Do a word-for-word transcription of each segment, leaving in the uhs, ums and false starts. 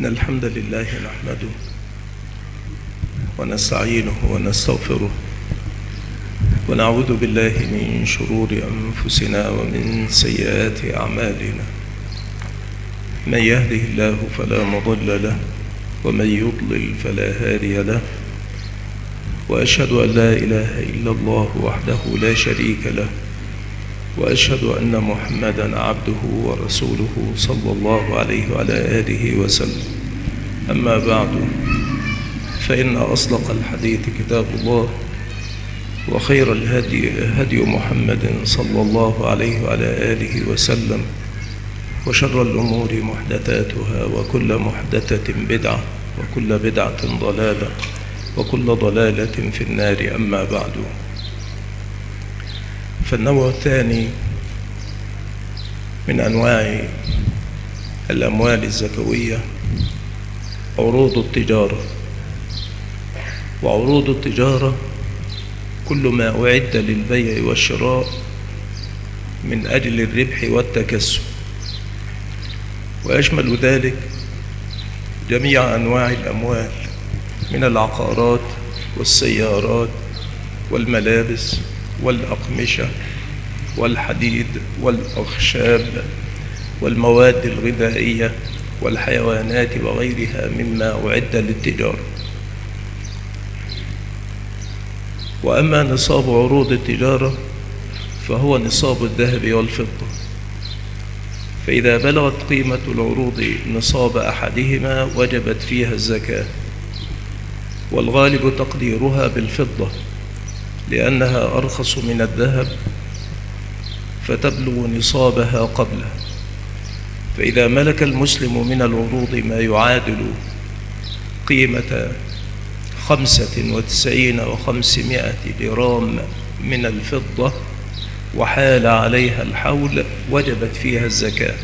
إن الحمد لله نحمده ونستعينه ونستغفره ونعوذ بالله من شرور أنفسنا ومن سيئات أعمالنا. من يهده الله فلا مضل له ومن يضلل فلا هادي له، وأشهد أن لا إله إلا الله وحده لا شريك له، وأشهد أن محمدًا عبده ورسوله صلى الله عليه وعلى آله وسلم. أما بعد، فإن أصدق الحديث كتاب الله، وخير الهدي هدي محمد صلى الله عليه وعلى آله وسلم، وشر الأمور محدثاتها، وكل محدثة بدعة، وكل بدعة ضلالة، وكل ضلالة في النار. أما بعد، فالنوع الثاني من أنواع الأموال الزكوية عروض التجارة. وعروض التجارة كل ما أعد للبيع والشراء من أجل الربح والتكسب، ويشمل ذلك جميع أنواع الأموال من العقارات والسيارات والملابس والأقمشة والحديد والأخشاب والمواد الغذائية والحيوانات وغيرها مما أعد للتجارة. وأما نصاب عروض التجارة فهو نصاب الذهب والفضة، فإذا بلغت قيمة العروض نصاب أحدهما وجبت فيها الزكاة، والغالب تقديرها بالفضة لأنها أرخص من الذهب فتبلغ نصابها قبله. فإذا ملك المسلم من العروض ما يعادل قيمة خمسة وتسعين وخمسمائة جرام من الفضة وحال عليها الحول وجبت فيها الزكاة.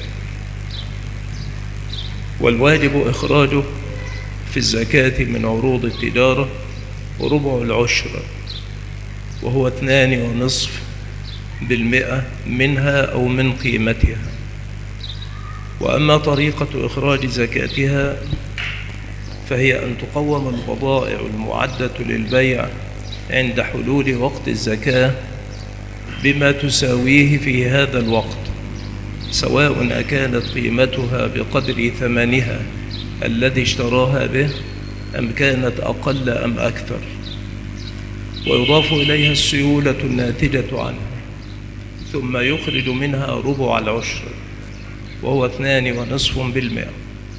والواجب إخراجه في الزكاة من عروض التجارة ربع العشر، وهو اثنان ونصف بالمئة منها أو من قيمتها. وأما طريقة إخراج زكاتها فهي أن تقوم البضائع المعدة للبيع عند حلول وقت الزكاة بما تساويه في هذا الوقت، سواء أكانت قيمتها بقدر ثمنها الذي اشتراها به أم كانت أقل أم أكثر. ويضاف إليها السيولة الناتجة عنها، ثم يخرج منها ربع العشر وهو اثنان ونصف بالمئة.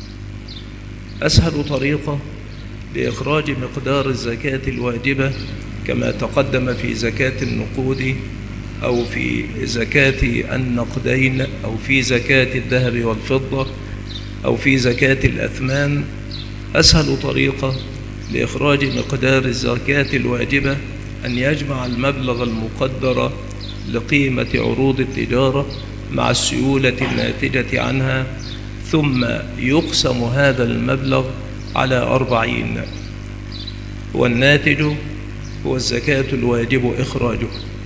أسهل طريقة لإخراج مقدار الزكاة الواجبة كما تقدم في زكاة النقود أو في زكاة النقدين أو في زكاة الذهب والفضة أو في زكاة الأثمان، أسهل طريقة لإخراج مقدار الزكاة الواجبة أن يجمع المبلغ المقدر لقيمة عروض التجارة مع السيولة الناتجة عنها، ثم يقسم هذا المبلغ على أربعين، والناتج هو الزكاة الواجب إخراجه.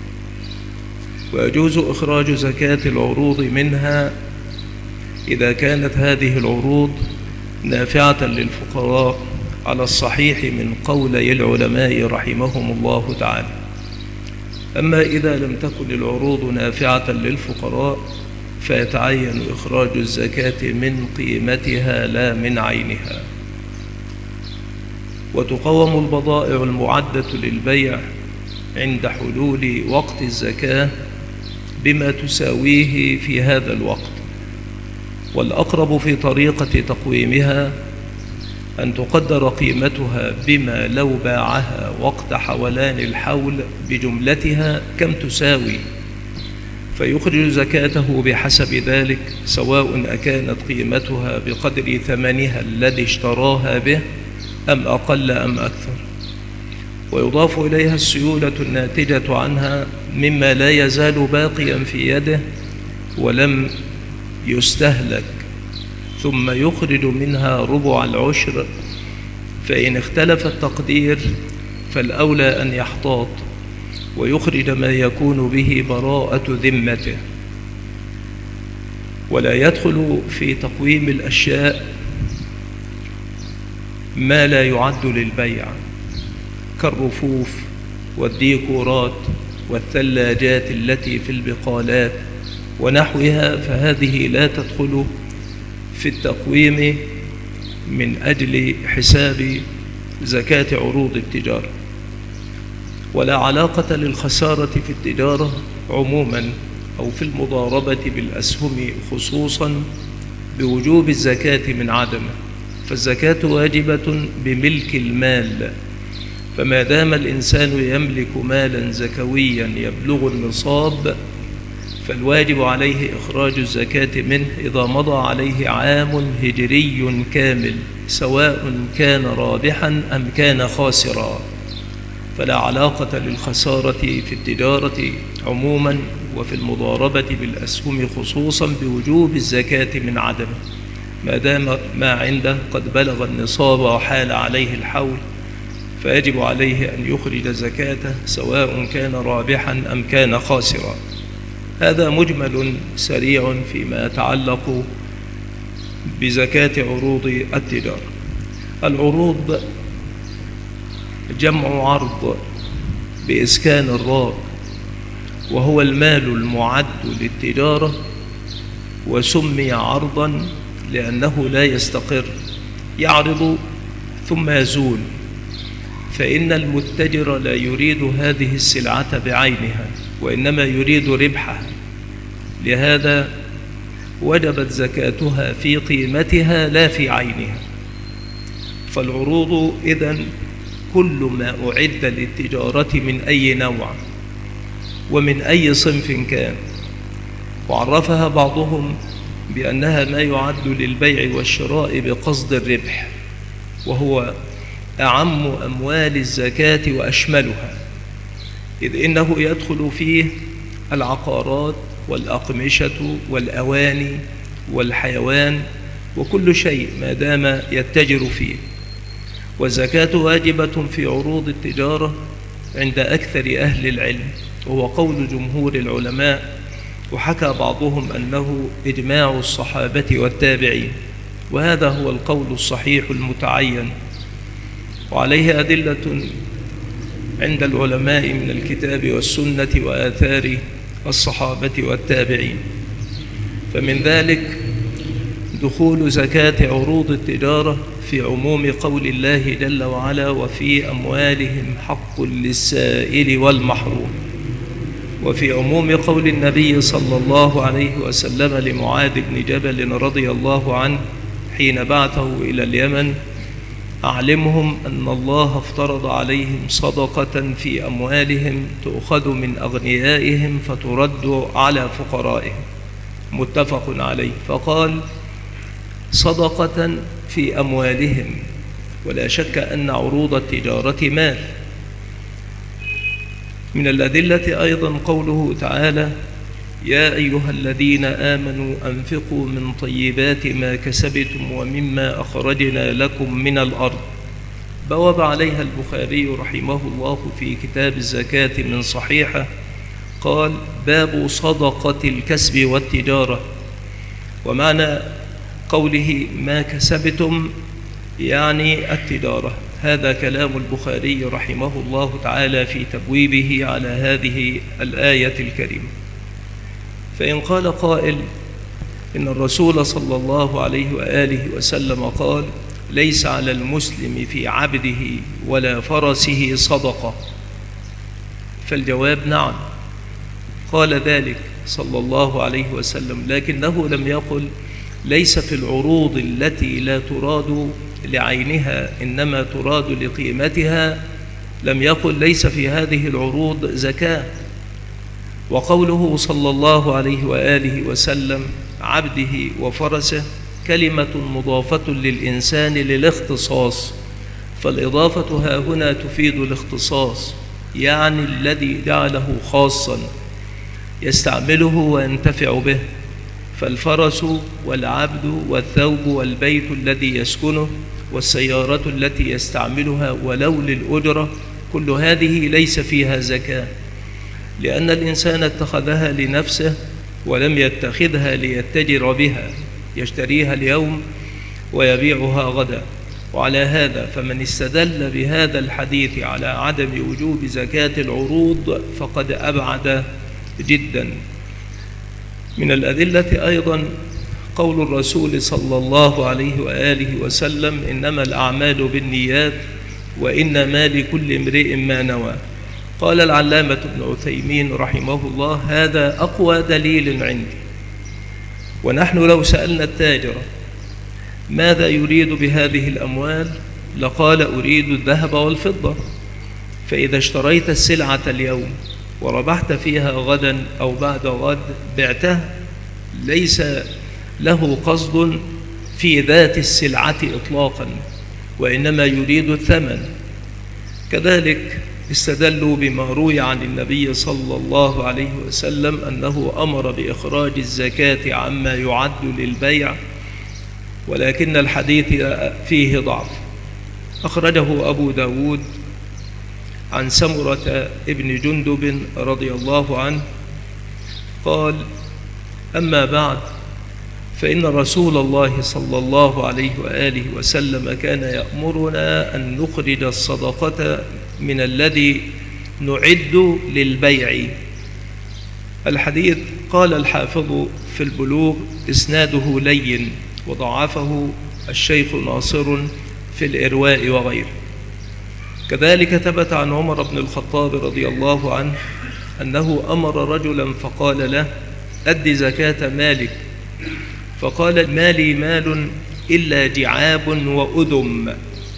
ويجوز إخراج زكاة العروض منها إذا كانت هذه العروض نافعة للفقراء على الصحيح من قولي العلماء رحمهم الله تعالى. أما إذا لم تكن العروض نافعة للفقراء فيتعين إخراج الزكاة من قيمتها لا من عينها. وتقوم البضائع المعدة للبيع عند حلول وقت الزكاة بما تساويه في هذا الوقت. والأقرب في طريقة تقويمها أن تقدر قيمتها بما لو باعها وقت حولان الحول بجملتها كم تساوي، فيخرج زكاته بحسب ذلك، سواء أكانت قيمتها بقدر ثمنها الذي اشتراها به أم أقل أم أكثر. ويضاف إليها السيولة الناتجة عنها مما لا يزال باقيا في يده ولم يستهلك، ثم يخرج منها ربع العشر. فإن اختلف التقدير فالأولى أن يحتاط ويخرج ما يكون به براءة ذمته. ولا يدخل في تقويم الأشياء ما لا يعد للبيع كالرفوف والديكورات والثلاجات التي في البقالات ونحوها، فهذه لا تدخل في التقويم من أجل حساب زكاة عروض التجارة. ولا علاقة للخسارة في التجارة عموما أو في المضاربة بالأسهم خصوصا بوجوب الزكاة من عدمه، فالزكاة واجبة بملك المال، فما دام الإنسان يملك مالا زكويا يبلغ النصاب فالواجب عليه إخراج الزكاة منه إذا مضى عليه عام هجري كامل، سواء كان رابحا أم كان خاسرا. فلا علاقة للخسارة في التجارة عموما وفي المضاربة بالأسهم خصوصا بوجوب الزكاة من عدمه، ما دام ما عنده قد بلغ النصاب وحال عليه الحول، فيجب عليه أن يخرج زكاته سواء كان رابحا أم كان خاسرا. هذا مجمل سريع فيما يتعلق بزكاة عروض التجارة. العروض جمع عرض بإسكان الراء، وهو المال المعد للتجارة، وسمي عرضا لأنه لا يستقر، يعرض ثم يزول، فإن المتجر لا يريد هذه السلعة بعينها وإنما يريد ربحها، لهذا وجبت زكاتها في قيمتها لا في عينها. فالعروض إذن كل ما أعد للتجارة من أي نوع ومن أي صنف كان، وعرفها بعضهم بأنها ما يعد للبيع والشراء بقصد الربح، وهو أعم أموال الزكاة وأشملها، إذ إنه يدخل فيه العقارات والأقمشة والأواني والحيوان وكل شيء ما دام يتجر فيه. والزكاة واجبة في عروض التجارة عند أكثر أهل العلم، وهو قول جمهور العلماء، وحكى بعضهم أنه إجماع الصحابة والتابعين، وهذا هو القول الصحيح المتعين، وعليه أدلة عند العلماء من الكتاب والسنة وآثار الصحابة والتابعين. فمن ذلك دخول زكاة عروض التجارة في عموم قول الله جل وعلا: وفي أموالهم حق للسائل والمحروم، وفي عموم قول النبي صلى الله عليه وسلم لمعاذ بن جبل رضي الله عنه حين بعثه إلى اليمن: أعلمهم أن الله افترض عليهم صدقة في أموالهم تؤخذ من أغنيائهم فترد على فقرائهم، متفق عليه. فقال: صدقة في أموالهم، ولا شك أن عروض التجارة مال. من الأدلة أيضا قوله تعالى: يا أيها الذين آمنوا أنفقوا من طيبات ما كسبتم ومما أخرجنا لكم من الأرض. بواب عليها البخاري رحمه الله في كتاب الزكاة من صحيحة، قال: باب صدقة الكسب والتجارة. ومعنى قوله ما كسبتم يعني التجارة. هذا كلام البخاري رحمه الله تعالى في تبويبه على هذه الآية الكريمة. فإن قال قائل إن الرسول صلى الله عليه وآله وسلم قال: ليس على المسلم في عبده ولا فرسه صدقة، فالجواب نعم، قال ذلك صلى الله عليه وسلم، لكنه لم يقل ليس في العروض التي لا تراد لعينها إنما تراد لقيمتها، لم يقل ليس في هذه العروض زكاة. وقوله صلى الله عليه وآله وسلم عبده وفرسه كلمة مضافة للإنسان للاختصاص، فالإضافة ها هنا تفيد الاختصاص، يعني الذي جعله خاصا يستعمله وينتفع به. فالفرس والعبد والثوب والبيت الذي يسكنه والسيارة التي يستعملها ولو للأجرة، كل هذه ليس فيها زكاة، لأن الإنسان اتخذها لنفسه ولم يتخذها ليتجر بها، يشتريها اليوم ويبيعها غدا. وعلى هذا فمن استدل بهذا الحديث على عدم وجوب زكاة العروض فقد أبعد جدا. من الأدلة أيضا قول الرسول صلى الله عليه وآله وسلم: إنما الأعمال بالنيات وإنما لكل امرئ ما نوى. قال العلامة ابن عثيمين رحمه الله: هذا أقوى دليل عندي. ونحن لو سألنا التاجر ماذا يريد بهذه الأموال لقال: أريد الذهب والفضة. فإذا اشتريت السلعة اليوم وربحت فيها غدا أو بعد غد بعتها، ليس له قصد في ذات السلعة إطلاقا، وإنما يريد الثمن. كذلك استدلوا بما روي عن النبي صلى الله عليه وسلم أنه أمر بإخراج الزكاة عما يعد للبيع، ولكن الحديث فيه ضعف. أخرجه أبو داود عن سمرة ابن جندب رضي الله عنه قال: أما بعد، فإن رسول الله صلى الله عليه وآله وسلم كان يأمرنا أن نخرج الصدقة من الذي نعد للبيع. الحديث قال الحافظ في البلوغ: إسناده لين، وضعفه الشيخ ناصر في الإرواء وغيره. كذلك ثبت عن عمر بن الخطاب رضي الله عنه أنه أمر رجلا فقال له: أد زكاة مالك. فقال: ما لي مال إلا جعاب وأدم.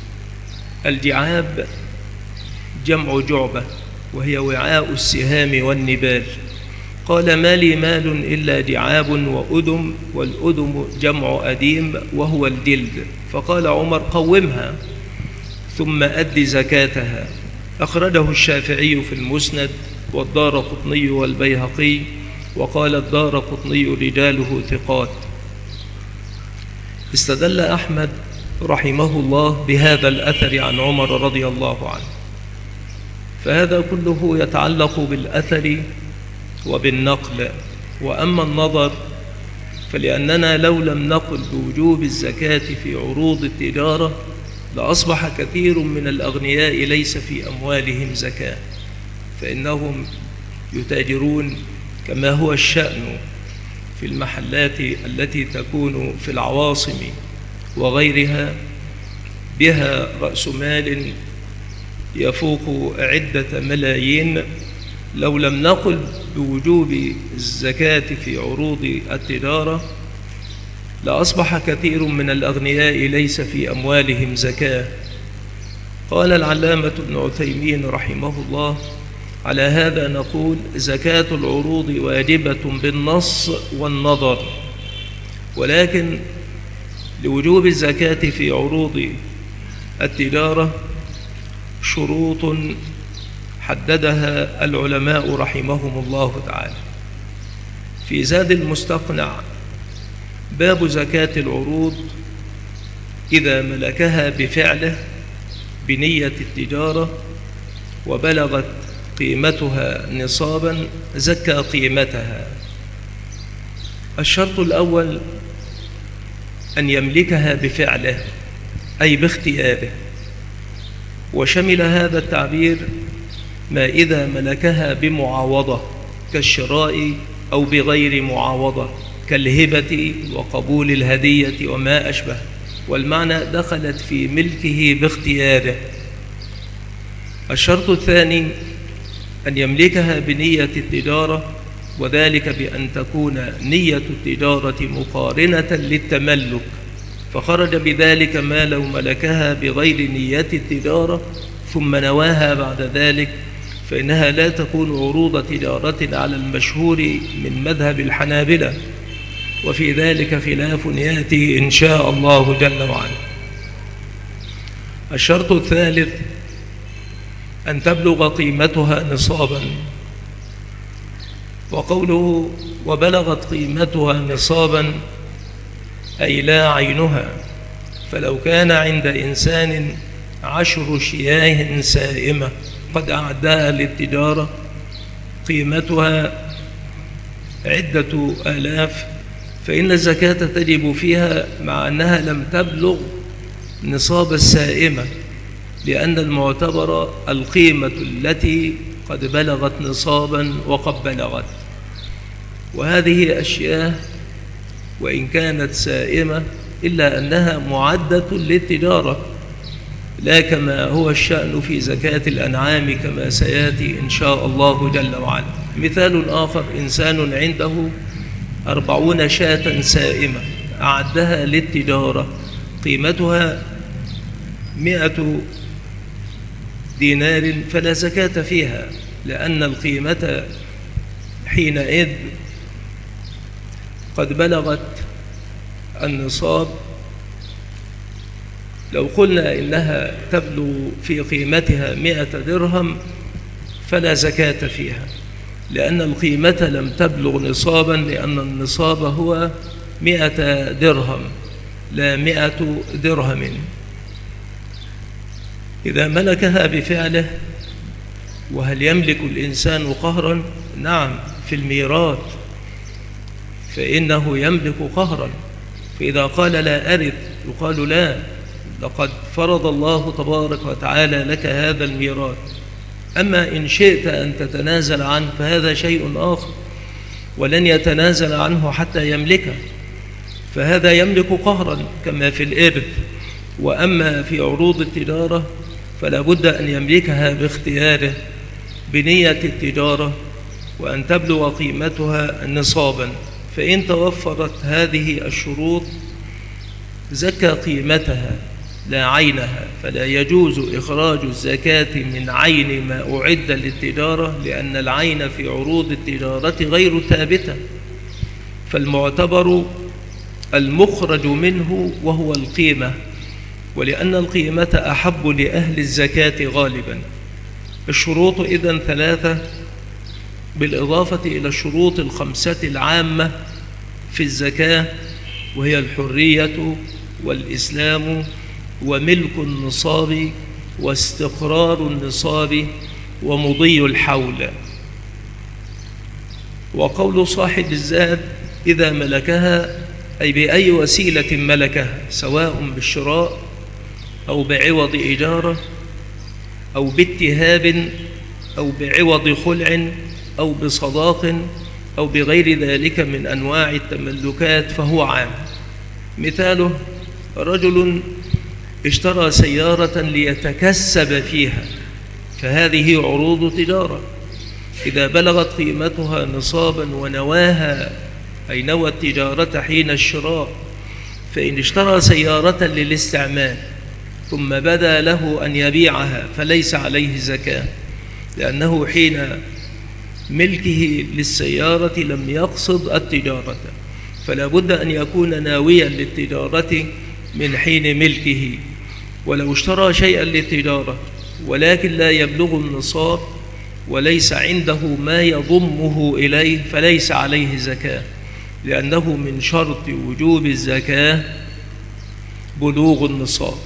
الجعاب جمع جعبة، وهي وعاء السهام والنبال. قال: ما لي مال إلا جعاب وأدم، والأدم جمع أديم وهو الجلد. فقال عمر: قومها ثم أد زكاتها. أخرجه الشافعي في المسند والدارقطني والبيهقي، وقال الدارقطني رجاله ثقات. استدل أحمد رحمه الله بهذا الأثر عن عمر رضي الله عنه. فهذا كله يتعلق بالأثر وبالنقل. وأما النظر فلأننا لو لم نقل بوجوب الزكاة في عروض التجارة لأصبح كثير من الأغنياء ليس في أموالهم زكاة، فإنهم يتاجرون كما هو الشأن في المحلات التي تكون في العواصم وغيرها، بها رأس مال يفوق عدة ملايين. لو لم نقل بوجوب الزكاة في عروض التجارة لأصبح كثير من الأغنياء ليس في أموالهم زكاة. قال العلامة ابن عثيمين رحمه الله: على هذا نقول زكاة العروض واجبة بالنص والنظر، ولكن لوجوب الزكاة في عروض التجارة شروط حددها العلماء رحمهم الله تعالى. في زاد المستقنع: باب زكاة العروض إذا ملكها بفعله بنية التجارة وبلغت قيمتها نصابا زكى قيمتها. الشرط الأول أن يملكها بفعله أي باختياره، وشمل هذا التعبير ما إذا ملكها بمعاوضة كالشراء أو بغير معاوضة كالهبة وقبول الهدية وما أشبه، والمعنى دخلت في ملكه باختياره. الشرط الثاني أن يملكها بنية التجارة، وذلك بأن تكون نية التجارة مقارنة للتملك، فخرج بذلك ما لو ملكها بغير نية التجارة ثم نواها بعد ذلك فإنها لا تكون عروض تجارة على المشهور من مذهب الحنابلة، وفي ذلك خلاف يأتي إن شاء الله جل وعلا. الشرط الثالث أن تبلغ قيمتها نصابا، وقوله وبلغت قيمتها نصابا أي لا عينها، فلو كان عند إنسان عشر شياه سائمة قد أعدها للتجارة قيمتها عدة آلاف، فإن الزكاة تجب فيها مع أنها لم تبلغ نصاب السائمة، لأن المعتبر القيمة التي قد بلغت نصابا وقد بلغت. وهذه أشياء وإن كانت سائمة إلا أنها معدة للتجارة، لا كما هو الشأن في زكاة الأنعام كما سيأتي إن شاء الله جل وعلا. مثال آخر: إنسان عنده أربعون شاة سائمة أعدها للتجارة، قيمتها مئة دينار، فلا زكاة فيها، لأن القيمة حينئذ قد بلغت النصاب. لو قلنا إنها تبلغ في قيمتها مئة درهم فلا زكاة فيها، لأن القيمة لم تبلغ نصابا، لأن النصاب هو مئة درهم لا مئة درهم. إذا ملكها بفعله. وهل يملك الإنسان قهرا؟ نعم، في الميراث فإنه يملك قهرا، فإذا قال لا أرث يقال لا، لقد فرض الله تبارك وتعالى لك هذا الميراث، أما إن شئت أن تتنازل عنه فهذا شيء آخر، ولن يتنازل عنه حتى يملكه، فهذا يملك قهرا كما في الإرث. وأما في عروض التجارة فلا بد أن يملكها باختياره بنية التجارة، وأن تبلغ قيمتها نصابا. فإن توفرت هذه الشروط زكى قيمتها لا عينها، فلا يجوز إخراج الزكاة من عين ما أعد للتجارة، لأن العين في عروض التجارة غير ثابتة، فالمعتبر المخرج منه وهو القيمة، ولأن القيمة أحب لأهل الزكاة غالبا. الشروط إذن ثلاثة بالإضافة إلى الشروط الخمسة العامة في الزكاة، وهي الحرية والإسلام وملك النصاب واستقرار النصاب ومضي الحول. وقول صاحب الزاد إذا ملكها أي بأي وسيلة ملكها، سواء بالشراء أو بعوض إجارة أو باتهاب أو بعوض خلع أو بصداق أو بغير ذلك من أنواع التملكات فهو عام. مثاله: رجل اشترى سيارة ليتكسب فيها، فهذه عروض تجارة، إذا بلغت قيمتها نصابا ونواها أي نوى التجارة حين الشراء، فإن اشترى سيارة للاستعمال ثم بدا له أن يبيعها فليس عليه زكاة، لأنه حين ملكه للسيارة لم يقصد التجارة، فلا بد أن يكون ناويا للتجارة من حين ملكه. ولو اشترى شيئا للتجارة ولكن لا يبلغ النصاب وليس عنده ما يضمه إليه فليس عليه زكاة، لأنه من شرط وجوب الزكاة بلوغ النصاب.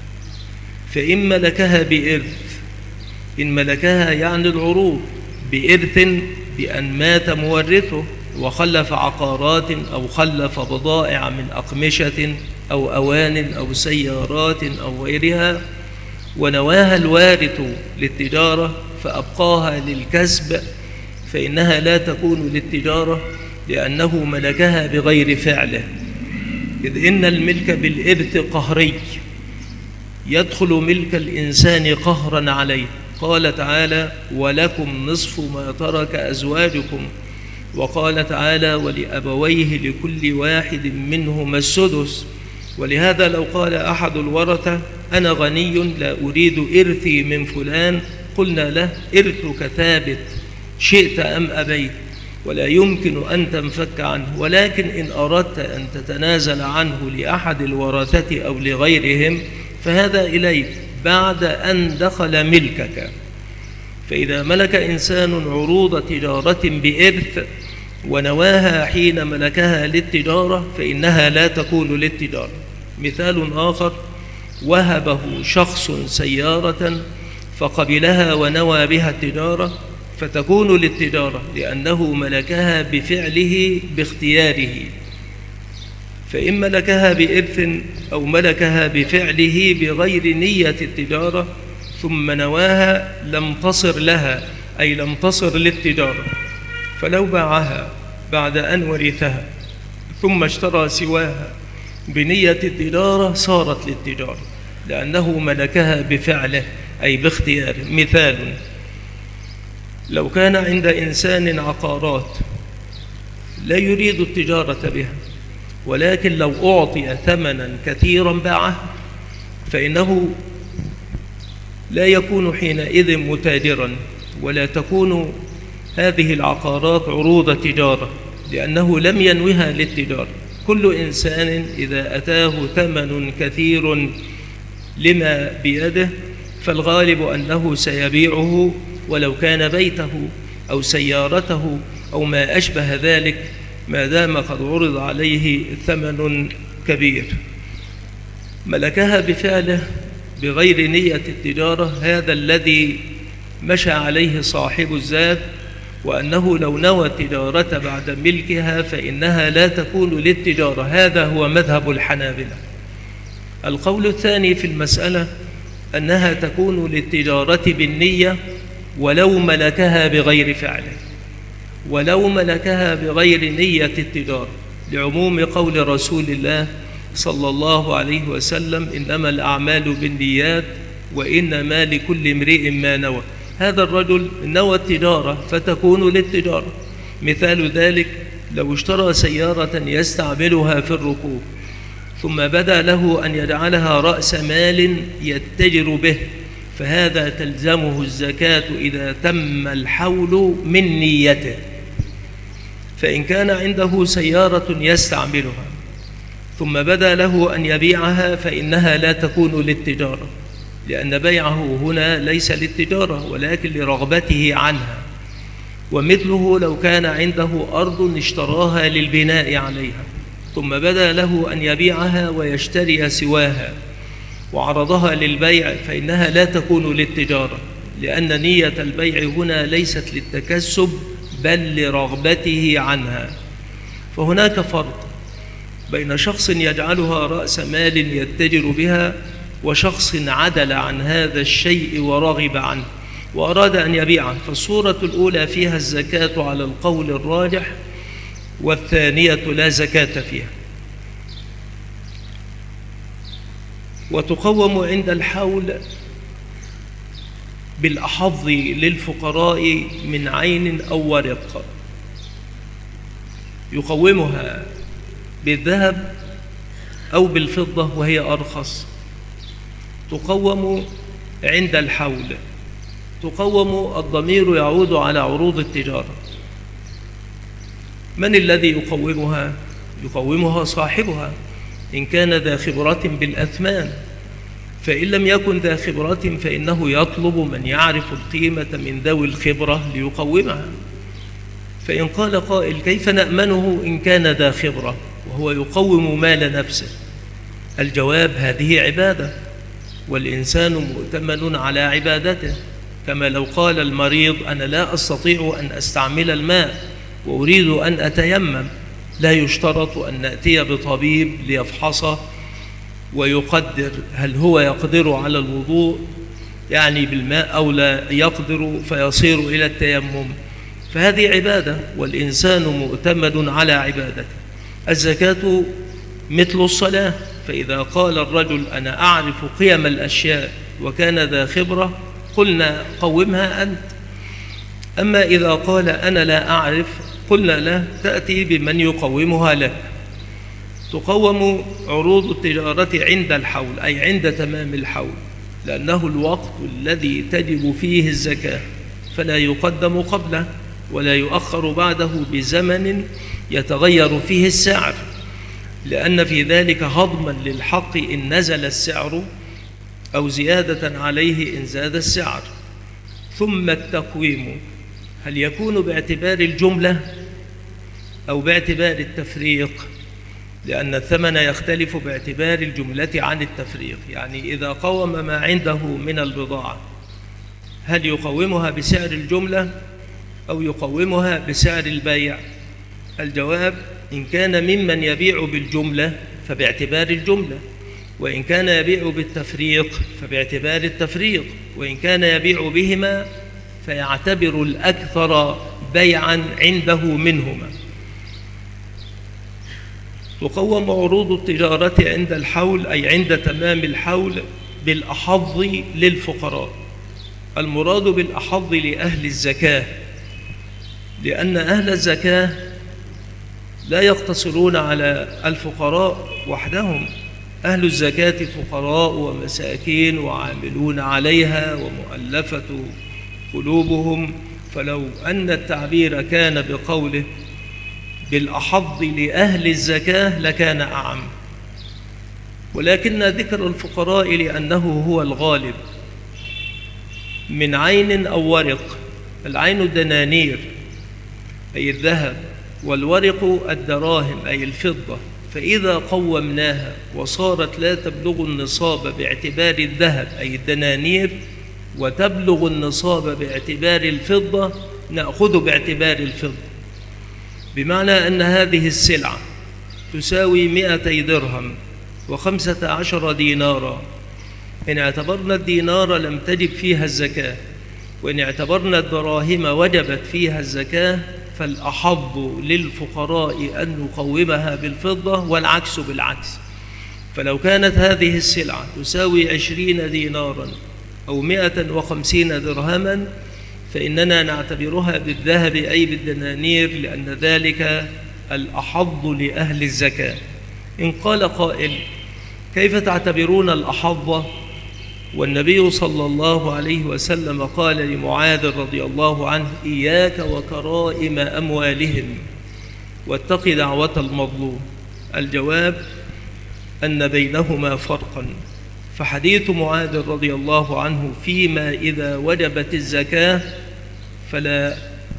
فإن ملكها بإرث، إن ملكها يعني العروض بإرث بأن مات مورثه وخلف عقارات أو خلف بضائع من أقمشة أو أوان أو سيارات أو غيرها، ونواها الوارث للتجارة فأبقاها للكسب، فإنها لا تكون للتجارة لأنه ملكها بغير فعله، إذ إن الملك بالإرث قهري، يدخل ملك الإنسان قهرا عليه. قال تعالى: ولكم نصف ما ترك أزواجكم، وقال تعالى: ولأبويه لكل واحد منهما السدس. ولهذا لو قال أحد الورثة: أنا غني لا أريد إرثي من فلان، قلنا له: إرثك ثابت شئت أم أبيت، ولا يمكن أن تنفك عنه، ولكن إن أردت أن تتنازل عنه لأحد الورثة أو لغيرهم فهذا إليك بعد أن دخل ملكك. فإذا ملك إنسان عروض تجارة بإرث ونواها حين ملكها للتجارة فإنها لا تكون للتجارة. مثال آخر: وهبه شخص سيارة فقبلها ونوى بها التجارة فتكون للتجارة، لأنه ملكها بفعله باختياره. فإن ملكها بإرث أو ملكها بفعله بغير نية التجارة ثم نواها لم تصر لها، أي لم تصر للتجارة. فلو باعها بعد أن ورثها ثم اشترى سواها بنية التجارة صارت للتجارة، لأنه ملكها بفعله أي باختياره. مثال: لو كان عند إنسان عقارات لا يريد التجارة بها، ولكن لو أعطي ثمنا كثيرا باعه، فإنه لا يكون حينئذ متاجرا، ولا تكون هذه العقارات عروض تجارة، لأنه لم ينوها للتجارة. كل إنسان إذا أتاه ثمن كثير لما بيده فالغالب أنه سيبيعه، ولو كان بيته أو سيارته أو ما أشبه ذلك، ما دام قد عرض عليه ثمن كبير. ملكها بفعله بغير نية التجارة، هذا الذي مشى عليه صاحب الزاد، وأنه لو نوى التجارة بعد ملكها فإنها لا تكون للتجارة. هذا هو مذهب الحنابلة. القول الثاني في المسألة أنها تكون للتجارة بالنية ولو ملكها بغير فعله، ولو ملكها بغير نية التجارة، لعموم قول رسول الله صلى الله عليه وسلم: إنما الأعمال بالنيات وإنما لكل امرئ ما نوى. هذا الرجل نوى التجارة فتكون للتجارة. مثال ذلك: لو اشترى سيارة يستعملها في الركوب ثم بدا له أن يجعلها رأس مال يتجر به، فهذا تلزمه الزكاة إذا تم الحول من نيته. فإن كان عنده سيارة يستعملها ثم بدا له أن يبيعها فإنها لا تكون للتجارة، لأن بيعه هنا ليس للتجارة ولكن لرغبته عنها. ومثله لو كان عنده أرض اشتراها للبناء عليها ثم بدا له أن يبيعها ويشتري سواها وعرضها للبيع، فإنها لا تكون للتجارة، لأن نية البيع هنا ليست للتكسب بل لرغبته عنها. فهناك فرق بين شخص يجعلها رأس مال يتجر بها وشخص عدل عن هذا الشيء ورغب عنه وأراد أن يبيعه. فالصورة الأولى فيها الزكاة على القول الراجح، والثانية لا زكاة فيها. وتقوم عند الحول بالأحظ للفقراء من عين أو ورق، يقومها بالذهب أو بالفضة وهي أرخص. تقوم عند الحول. تقوم الضمير يعود على عروض التجارة. من الذي يقومها؟ يقومها صاحبها إن كان ذا خبرة بالأثمان، فإن لم يكن ذا خبرة فإنه يطلب من يعرف القيمة من ذوي الخبرة ليقومها. فإن قال قائل: كيف نأمنه إن كان ذا خبرة وهو يقوم مال نفسه؟ الجواب: هذه عبادة، والإنسان مؤتمن على عبادته. كما لو قال المريض: أنا لا أستطيع أن أستعمل الماء وأريد أن أتيمم، لا يشترط أن نأتي بطبيب ليفحصه ويقدر هل هو يقدر على الوضوء يعني بالماء أو لا يقدر فيصير إلى التيمم. فهذه عبادة، والإنسان مؤتمن على عبادته. الزكاة مثل الصلاة، فإذا قال الرجل: أنا أعرف قيم الأشياء وكان ذا خبرة، قلنا: قومها أنت. أما إذا قال: أنا لا أعرف، قلنا له: تأتي بمن يقومها لك. تقوم عروض التجارة عند الحول، أي عند تمام الحول، لأنه الوقت الذي تجب فيه الزكاة، فلا يقدم قبله ولا يؤخر بعده بزمن يتغير فيه السعر، لأن في ذلك هضما للحق إن نزل السعر أو زيادة عليه إن زاد السعر. ثم التقويم، هل يكون باعتبار الجملة أو باعتبار التفريق؟ لأن الثمن يختلف باعتبار الجملة عن التفريق. يعني إذا قوم ما عنده من البضاعة، هل يقومها بسعر الجملة أو يقومها بسعر البيع؟ الجواب: إن كان ممن يبيع بالجملة فباعتبار الجملة، وإن كان يبيع بالتفريق فباعتبار التفريق، وإن كان يبيع بهما فيعتبر الأكثر بيعا عنده منهما. تقوم عروض التجارة عند الحول أي عند تمام الحول بالأحظ للفقراء. المراد بالأحظ لأهل الزكاة، لأن أهل الزكاة لا يقتصرون على الفقراء وحدهم، أهل الزكاة فقراء ومساكين وعاملون عليها ومؤلفة قلوبهم، فلو أن التعبير كان بقوله بالأحظ لأهل الزكاة لكان أعم، ولكن ذكر الفقراء لأنه هو الغالب من عين أو ورق. العين الدنانير أي الذهب، والورق الدراهم أي الفضة، فإذا قومناها وصارت لا تبلغ النصاب باعتبار الذهب أي الدنانير وتبلغ النصاب باعتبار الفضة نأخذ باعتبار الفضة، بمعنى أن هذه السلعة تساوي مئتي درهم وخمسة عشر دينارا. إن اعتبرنا الدينار لم تجب فيها الزكاة، وإن اعتبرنا الدراهم وجبت فيها الزكاة، فالأحظ للفقراء أن نقومها بالفضة والعكس بالعكس. فلو كانت هذه السلعة تساوي عشرين دينارا أو مئة وخمسين درهما فإننا نعتبرها بالذهب أي بالدنانير، لأن ذلك الأحظ لأهل الزكاة. إن قال قائل كيف تعتبرون الأحظ والنبي صلى الله عليه وسلم قال لمعاذ رضي الله عنه إياك وكرائم أموالهم واتق دعوة المظلوم؟ الجواب أن بينهما فرقا، فحديث معاذ رضي الله عنه فيما إذا وجبت الزكاة فلا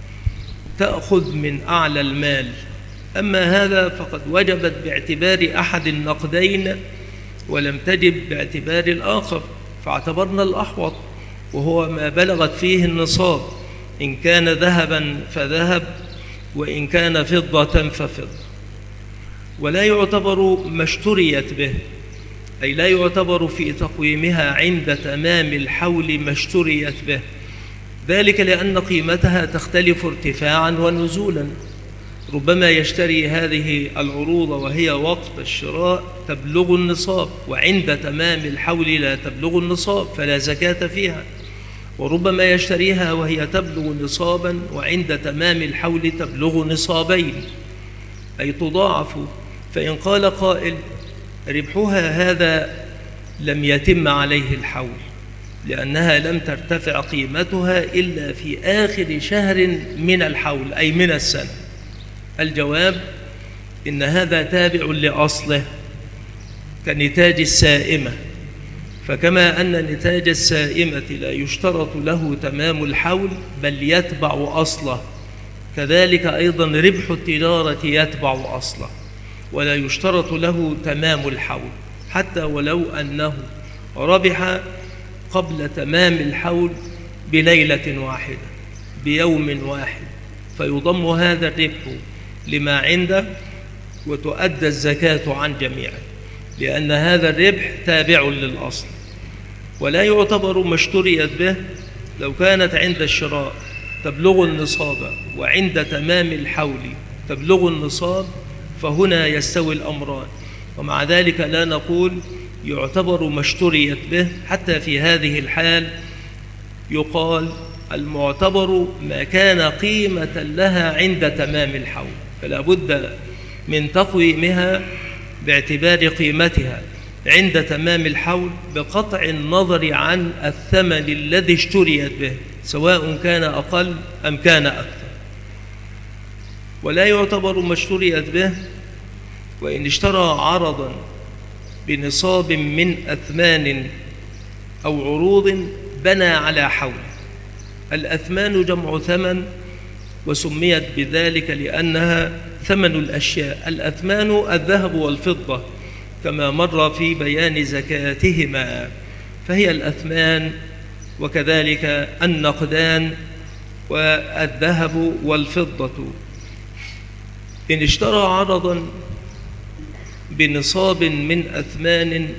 تأخذ من أعلى المال، أما هذا فقد وجبت باعتبار أحد النقدين ولم تجب باعتبار الآخر، فاعتبرنا الأحوط وهو ما بلغت فيه النصاب، إن كان ذهبا فذهب وإن كان فضة ففضة. ولا يعتبر ما اشتريت به، أي لا يعتبر في تقويمها عند تمام الحول ما اشتريت به، ذلك لأن قيمتها تختلف ارتفاعا ونزولا. ربما يشتري هذه العروض وهي وقت الشراء تبلغ النصاب، وعند تمام الحول لا تبلغ النصاب فلا زكاة فيها، وربما يشتريها وهي تبلغ نصابا وعند تمام الحول تبلغ نصابين أي تضاعف. فإن قال قائل ربحها هذا لم يتم عليه الحول لأنها لم ترتفع قيمتها إلا في آخر شهر من الحول أي من السنة، الجواب إن هذا تابع لأصله كنتاج السائمة، فكما أن نتاج السائمة لا يشترط له تمام الحول بل يتبع أصله، كذلك أيضا ربح التجارة يتبع أصله ولا يشترط له تمام الحول، حتى ولو أنه ربح قبل تمام الحول بليلة واحدة بيوم واحد، فيضم هذا الربح لما عنده وتؤدى الزكاة عن جميعه، لأن هذا الربح تابع للأصل. ولا يعتبر ما اشتريت به لو كانت عند الشراء تبلغ النصاب وعند تمام الحول تبلغ النصاب، فهنا يستوي الأمران، ومع ذلك لا نقول يعتبر ما اشتريت به، حتى في هذه الحال يقال المعتبر ما كان قيمة لها عند تمام الحول، فلا بد من تقويمها باعتبار قيمتها عند تمام الحول بقطع النظر عن الثمن الذي اشتريت به سواء كان أقل أم كان أكثر. ولا يعتبر ما اشتريت به وإن اشترى عرضا بنصاب من أثمان أو عروض بنى على حول. الأثمان جمع ثمن وسميت بذلك لأنها ثمن الأشياء. الأثمان الذهب والفضة كما مر في بيان زكاتهما، فهي الأثمان، وكذلك النقدان والذهب والفضة. إن اشترى عرضا بنصاب من أثمان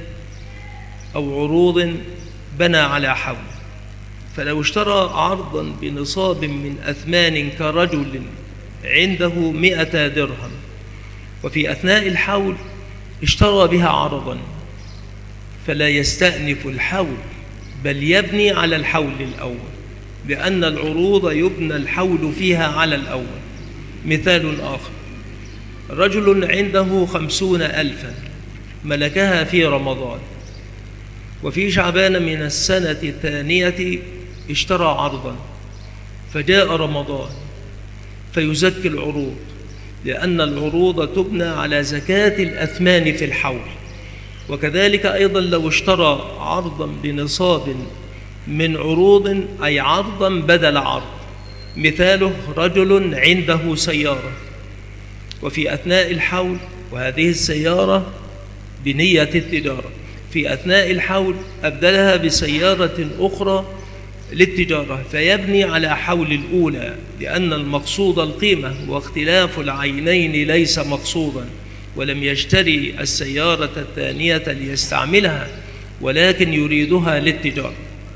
أو عروض بنى على حول، فلو اشترى عرضا بنصاب من أثمان كرجل عنده مئة درهم، وفي أثناء الحول اشترى بها عرضا، فلا يستأنف الحول بل يبني على الحول الأول، لأن العروض يبنى الحول فيها على الأول. مثال آخر: رجل عنده خمسون ألفا ملكها في رمضان، وفي شعبان من السنة الثانية اشترى عرضا، فجاء رمضان فيزكي العروض، لأن العروض تبنى على زكاة الأثمان في الحول. وكذلك أيضا لو اشترى عرضا بنصاب من عروض، أي عرضا بدل عرض. مثاله: رجل عنده سيارة وفي أثناء الحول، وهذه السيارة بنية التجارة، في أثناء الحول أبدلها بسيارة أخرى للتجارة، فيبني على حول الأولى، لأن المقصود القيمة، واختلاف العينين ليس مقصودا، ولم يشتري السيارة الثانية ليستعملها، ولكن يريدها للتجارة.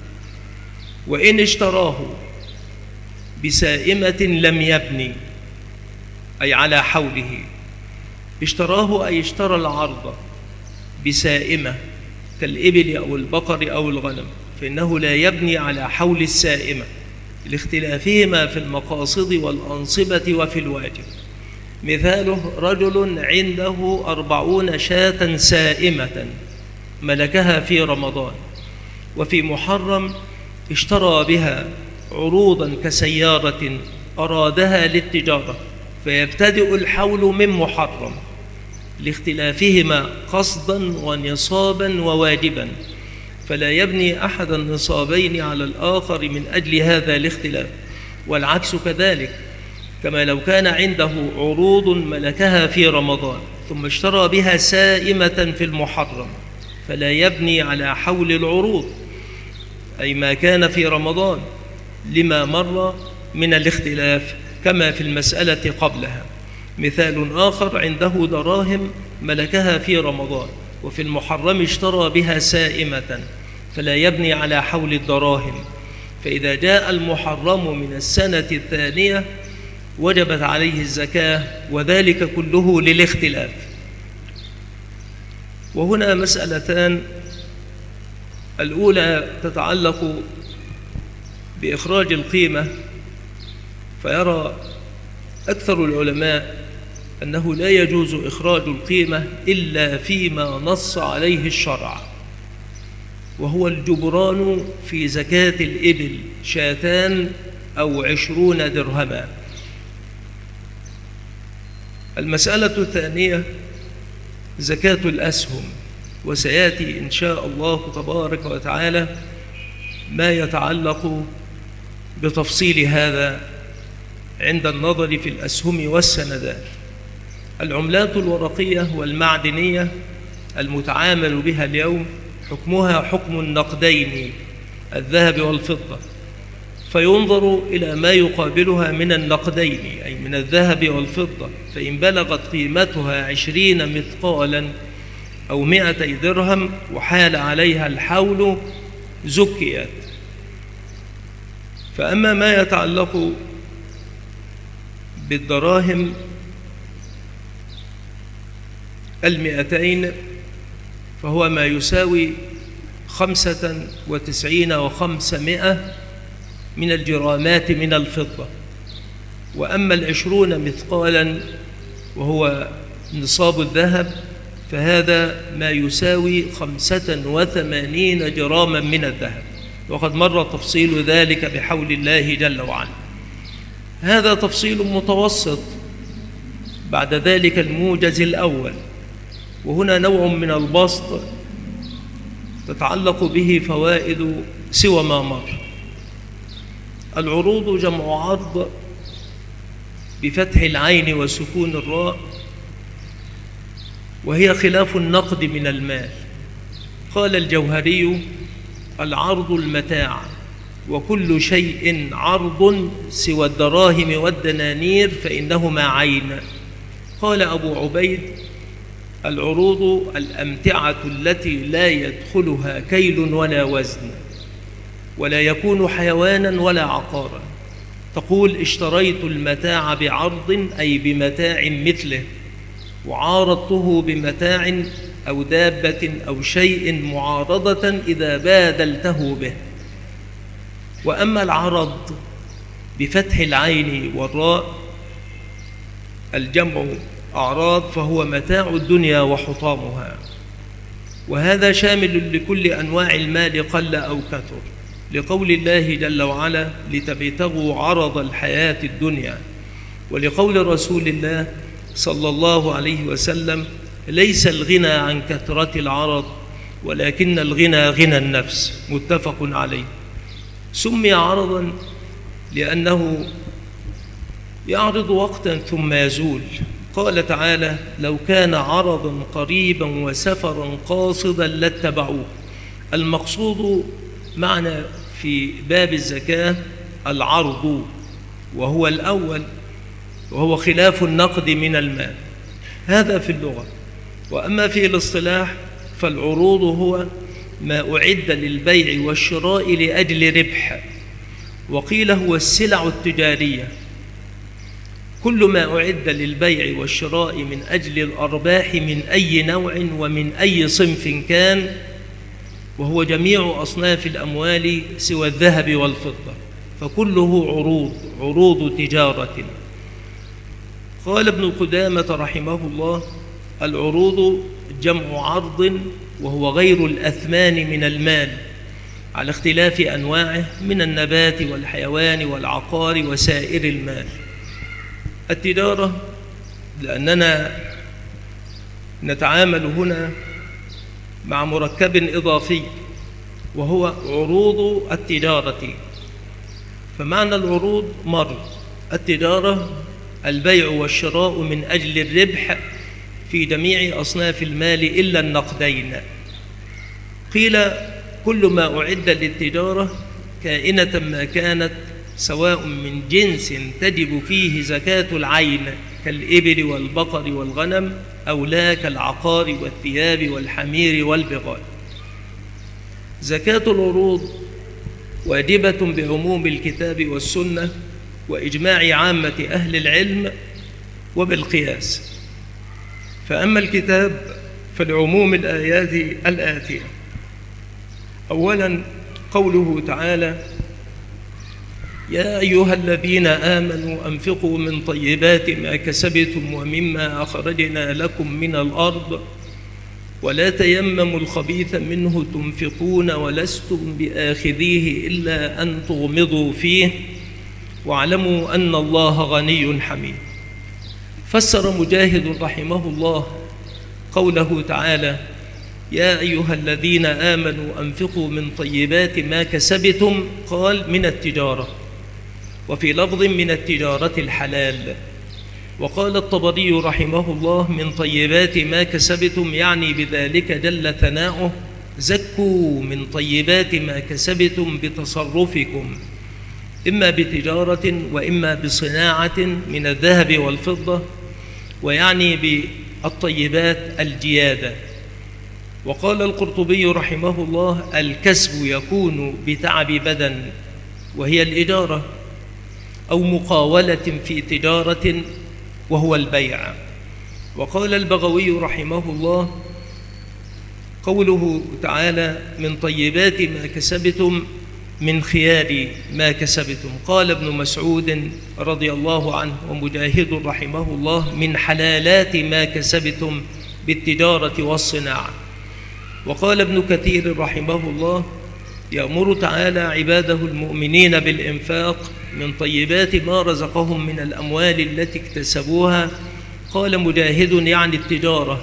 وإن اشتراه بسائمة لم يبني، أي على حوله، اشتراه أي اشترى العرض بسائمة كالإبل أو البقر أو الغنم، فإنه لا يبني على حول السائمة لاختلافهما في المقاصد والأنصبة وفي الواجب. مثاله: رجل عنده أربعون شاة سائمة ملكها في رمضان، وفي محرم اشترى بها عروضا كسيارة أرادها للتجارة، فيبتدئ الحول من محرم لاختلافهما قصدا ونصابا وواجبا، فلا يبني أحد النصابين على الآخر من أجل هذا الاختلاف. والعكس كذلك، كما لو كان عنده عروض ملكها في رمضان ثم اشترى بها سائمة في المحرم، فلا يبني على حول العروض، أي ما كان في رمضان، لما مر من الاختلاف كما في المسألة قبلها. مثال آخر: عنده دراهم ملكها في رمضان، وفي المحرم اشترى بها سائمة، فلا يبني على حول الدراهم، فإذا جاء المحرم من السنة الثانية وجبت عليه الزكاة، وذلك كله للاختلاف. وهنا مسألتان: الأولى تتعلق بإخراج القيمة، فيرى أكثر العلماء أنه لا يجوز إخراج القيمة إلا فيما نص عليه الشرع، وهو الجبران في زكاة الإبل شاتان أو عشرون درهما. المسألة الثانية زكاة الأسهم، وسيأتي إن شاء الله تبارك وتعالى ما يتعلق بتفصيل هذا عند النظر في الأسهم والسندات. العملات الورقية والمعدنية المتعامل بها اليوم حكمها حكم النقدين، الذهب والفضة، فينظر إلى ما يقابلها من النقدين، أي من الذهب والفضة، فإن بلغت قيمتها عشرين مثقالا أو مئتي درهم وحال عليها الحول زكيت. فأما ما يتعلق بالدراهم المئتين فهو ما يساوي خمسة وتسعين وخمسمائة من الجرامات من الفضة. وأما العشرون مثقالا وهو نصاب الذهب فهذا ما يساوي خمسة وثمانين جراما من الذهب، وقد مر تفصيل ذلك بحول الله جل وعلا. هذا تفصيل متوسط، بعد ذلك الموجز الأول، وهنا نوع من البسط تتعلق به فوائد سوى ما مر. العروض جمع عرض بفتح العين وسكون الراء، وهي خلاف النقد من المال. قال الجوهري: العرض المتاع، وكل شيء عرض سوى الدراهم والدنانير فإنهما عين، قال أبو عبيد: العروض الأمتعة التي لا يدخلها كيل ولا وزن، ولا يكون حيوانا ولا عقارا. تقول: اشتريت المتاع بعرض، أي بمتاع مثله، وعارضته بمتاع أو دابة أو شيء معارضة إذا بادلته به. وأما العرض بفتح العين والراء الجمع أعراض، فهو متاع الدنيا وحطامها، وهذا شامل لكل أنواع المال قل أو كثر، لقول الله جل وعلا: لتبتغوا عرض الحياة الدنيا، ولقول رسول الله صلى الله عليه وسلم: ليس الغنى عن كثرة العرض، ولكن الغنى غنى النفس. متفق عليه. سمي عرضا لأنه يعرض وقتا ثم يزول. قال تعالى: لو كان عرضا قريبا وسفرا قاصدا لاتبعوه. المقصود معنى في باب الزكاة العرض، وهو الأول، وهو خلاف النقد من المال، هذا في اللغة. وأما في الاصطلاح فالعروض هو ما أعد للبيع والشراء لأجل ربح، وقيل هو السلع التجارية، كل ما أعد للبيع والشراء من أجل الأرباح من أي نوع ومن أي صنف كان، وهو جميع أصناف الأموال سوى الذهب والفضة، فكله عروض عروض تجارة. قال ابن قدامة رحمه الله: العروض جمع عرض، وهو غير الأثمان من المال على اختلاف أنواعه من النبات والحيوان والعقار وسائر المال. التجارة، لأننا نتعامل هنا مع مركب إضافي وهو عروض التجارة، فمعنى العروض مر. التجارة البيع والشراء من أجل الربح في جميع أصناف المال إلا النقدين. قيل: كل ما أعد للتجارة كائنة ما كانت، سواء من جنس تجب فيه زكاة العين كالإبل والبقر والغنم، أو لا كالعقار والثياب والحمير والبغال. زكاة العروض واجبة بعموم الكتاب والسنة وإجماع عامة أهل العلم وبالقياس. فأما الكتاب فلعموم الآيات الآتية: أولا قوله تعالى: يا أيها الذين آمنوا أنفقوا من طيبات ما كسبتم ومما أخرجنا لكم من الأرض ولا تيمموا الخبيث منه تنفقون ولستم بآخذيه إلا أن تغمضوا فيه واعلموا أن الله غني حميد. فسر مجاهد رحمه الله قوله تعالى: يا أيها الذين آمنوا أنفقوا من طيبات ما كسبتم، قال: من التجارة، وفي لفظ من التجارة الحلال. وقال الطبري رحمه الله: من طيبات ما كسبتم، يعني بذلك جل ثناؤه: زكوا من طيبات ما كسبتم بتصرفكم، إما بتجارة وإما بصناعة من الذهب والفضة، ويعني بالطيبات الجيادة. وقال القرطبي رحمه الله: الكسب يكون بتعب بدن، وهي الإجارة، أو مقاولة في تجارة، وهو البيع. وقال البغوي رحمه الله: قوله تعالى من طيبات ما كسبتم من خيار ما كسبتم. قال ابن مسعود رضي الله عنه ومجاهد رحمه الله: من حلالات ما كسبتم بالتجارة والصناعة. وقال ابن كثير رحمه الله: يأمر تعالى عباده المؤمنين بالإنفاق من طيبات ما رزقهم من الأموال التي اكتسبوها. قال مجاهد: يعني التجارة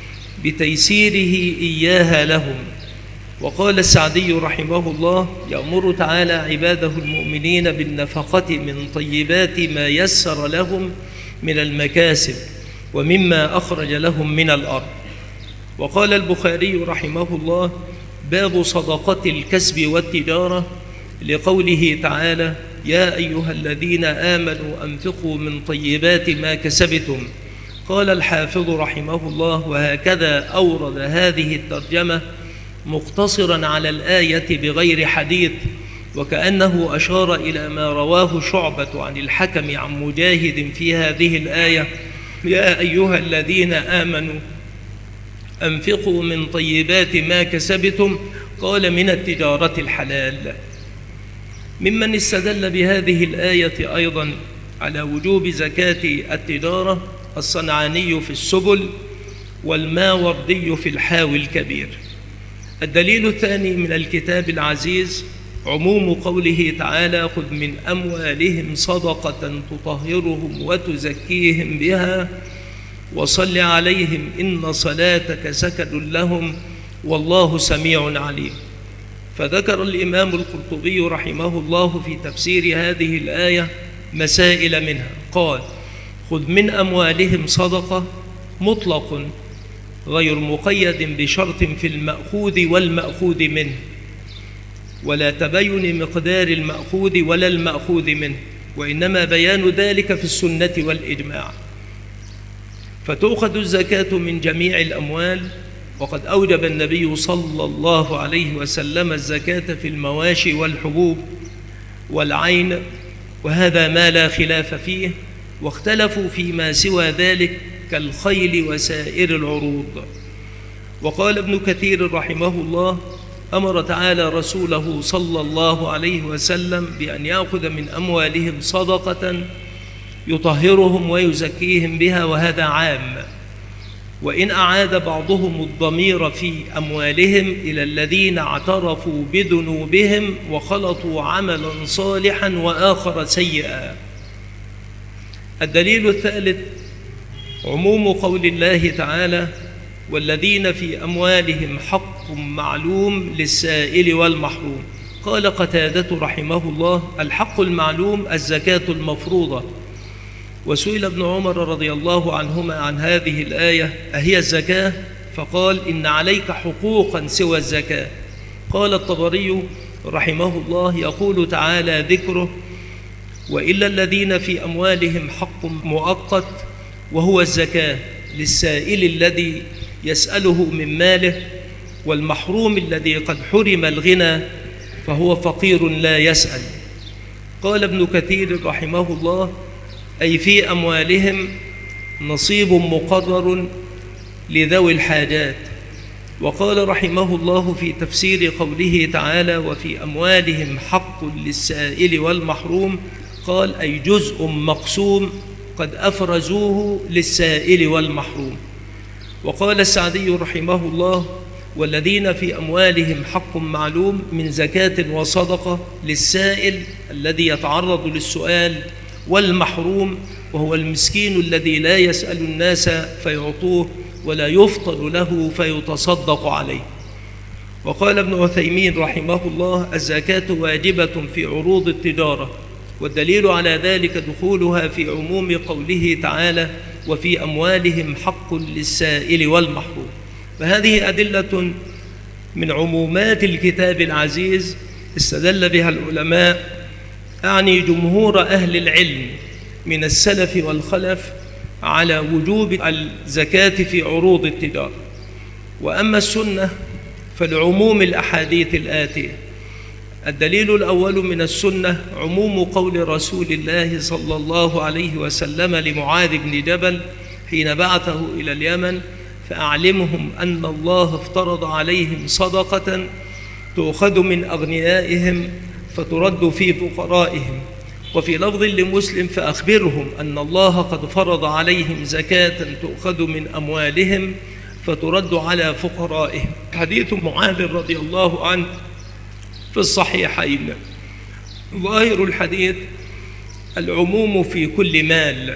بتيسيره إياها لهم. وقال السعدي رحمه الله: يأمر تعالى عباده المؤمنين بالنفقة من طيبات ما يسر لهم من المكاسب ومما أخرج لهم من الأرض. وقال البخاري رحمه الله: باب صدقة الكسب والتجارة، لقوله تعالى: يا أيها الذين آمنوا أنفقوا من طيبات ما كسبتم. قال الحافظ رحمه الله: وهكذا أورد هذه الترجمة مقتصرا على الآية بغير حديث، وكأنه أشار إلى ما رواه شعبة عن الحكم عن مجاهد في هذه الآية: يا أيها الذين آمنوا أنفقوا من طيبات ما كسبتم. قال: من التجارة الحلال. ممن استدل بهذه الآية أيضا على وجوب زكاة التجارة الصنعاني في السبل والماوردي في الحاوي الكبير. الدليل الثاني من الكتاب العزيز عموم قوله تعالى: خذ من أموالهم صدقة تطهرهم وتزكيهم بها وصل عليهم إن صلاتك سكن لهم والله سميع عليم. فذكر الإمام القرطبي رحمه الله في تفسير هذه الآية مسائل منها. قال: خذ من أموالهم صدقة مطلق غير مقيد بشرط في المأخوذ والمأخوذ منه، ولا تبين مقدار المأخوذ ولا المأخوذ منه، وإنما بيان ذلك في السنة والإجماع. فتؤخذ الزكاة من جميع الأموال، وقد أوجب النبي صلى الله عليه وسلم الزكاة في المواشي والحبوب والعين، وهذا ما لا خلاف فيه، واختلفوا فيما سوى ذلك كالخيل وسائر العروض. وقال ابن كثير رحمه الله: أمر تعالى رسوله صلى الله عليه وسلم بأن يأخذ من أموالهم صدقة يطهرهم ويزكيهم بها، وهذا عام. وإن أعاد بعضهم الضمير في أموالهم إلى الذين اعترفوا بذنوبهم وخلطوا عملا صالحا وآخر سيئا. الدليل الثالث عموم قول الله تعالى: والذين في أموالهم حق معلوم للسائل والمحروم. قال قتادة رحمه الله: الحق المعلوم الزكاة المفروضة. وسئل ابن عمر رضي الله عنهما عن هذه الآية: أهي الزكاة؟ فقال: إن عليك حقوقا سوى الزكاة. قال الطبري رحمه الله: يقول تعالى ذكره: وإلا الذين في أموالهم حق مؤقت وهو الزكاة للسائل الذي يسأله من ماله، والمحروم الذي قد حرم الغنى فهو فقير لا يسأل. قال ابن كثير رحمه الله: أي في أموالهم نصيب مقرر لذوي الحاجات. وقال رحمه الله في تفسير قوله تعالى: وفي أموالهم حق للسائل والمحروم، قال: أي جزء مقسوم قد أفرزوه للسائل والمحروم. وقال السعدي رحمه الله: والذين في أموالهم حق معلوم من زكاة وصدقة للسائل الذي يتعرض للسؤال، والمحروم وهو المسكين الذي لا يسأل الناس فيعطوه ولا يفطر له فيتصدق عليه. وقال ابن عثيمين رحمه الله: الزكاة واجبة في عروض التجارة، والدليل على ذلك دخولها في عموم قوله تعالى: وفي أموالهم حق للسائل والمحروم. فهذه أدلة من عمومات الكتاب العزيز استدل بها العلماء، أعني جمهور أهل العلم من السلف والخلف، على وجوب الزكاة في عروض التجارة. وأما السنة فالعموم الأحاديث الآتية. الدليل الأول من السنة عموم قول رسول الله صلى الله عليه وسلم لمعاذ بن جبل حين بعثه إلى اليمن: فأعلمهم أن الله افترض عليهم صدقة تؤخذ من أغنيائهم فترد في فقرائهم. وفي لفظ لمسلم: فأخبرهم أن الله قد فرض عليهم زكاة تؤخذ من أموالهم فترد على فقرائهم. حديث معاذ رضي الله عنه في الصحيحين. ظاهر الحديث العموم في كل مال.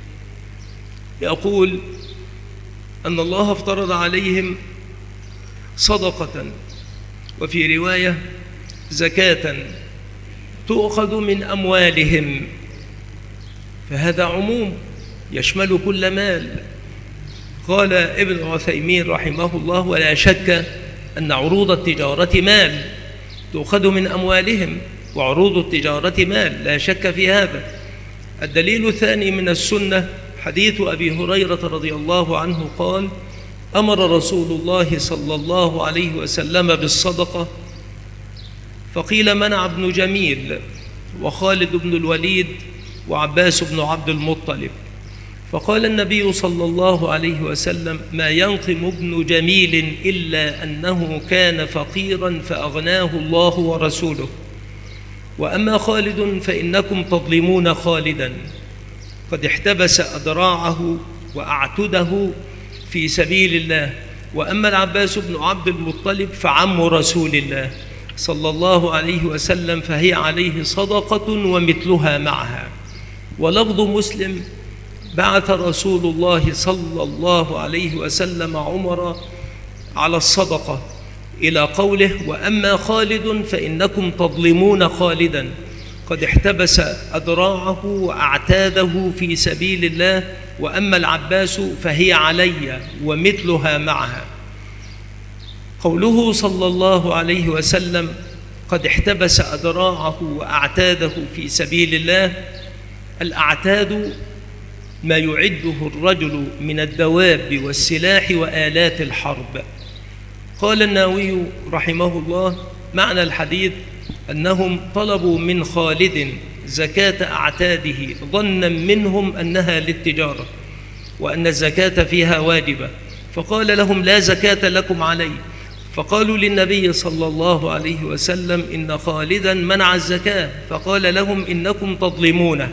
يقول أن الله افترض عليهم صدقة، وفي رواية زكاة تؤخذ من أموالهم، فهذا عموم يشمل كل مال. قال ابن عثيمين رحمه الله: ولا شك أن عروض التجارة مال تؤخذ من أموالهم، وعروض التجارة مال، لا شك في هذا. الدليل الثاني من السنة حديث أبي هريرة رضي الله عنه قال: أمر رسول الله صلى الله عليه وسلم بالصدقة، فقيل: منع ابن جميل وخالد بن الوليد وعباس بن عبد المطلب. فقال النبي صلى الله عليه وسلم: ما ينقم ابن جميل إلا أنه كان فقيرا فأغناه الله ورسوله، وأما خالد فإنكم تظلمون خالدا، قد احتبس أدراعه وأعتده في سبيل الله، وأما العباس بن عبد المطلب فعم رسول الله صلى الله عليه وسلم فهي عليه صدقة ومثلها معها. ولفظ مسلم: بعث رسول الله صلى الله عليه وسلم عمر على الصدقة، إلى قوله: وأما خالد فإنكم تظلمون خالدا، قد احتبس أدراعه وأعتاده في سبيل الله، وأما العباس فهي علي ومثلها معها. قوله صلى الله عليه وسلم قد احتبس أدراعه وأعتاده في سبيل الله، الأعتاد ما يعده الرجل من الدواب والسلاح وآلات الحرب. قال النووي رحمه الله: معنى الحديث أنهم طلبوا من خالد زكاة أعتاده ظنا منهم أنها للتجارة وأن الزكاة فيها واجبة، فقال لهم: لا زكاة لكم عليه. فقالوا للنبي صلى الله عليه وسلم: إن خالدا منع الزكاة، فقال لهم: إنكم تظلمونه،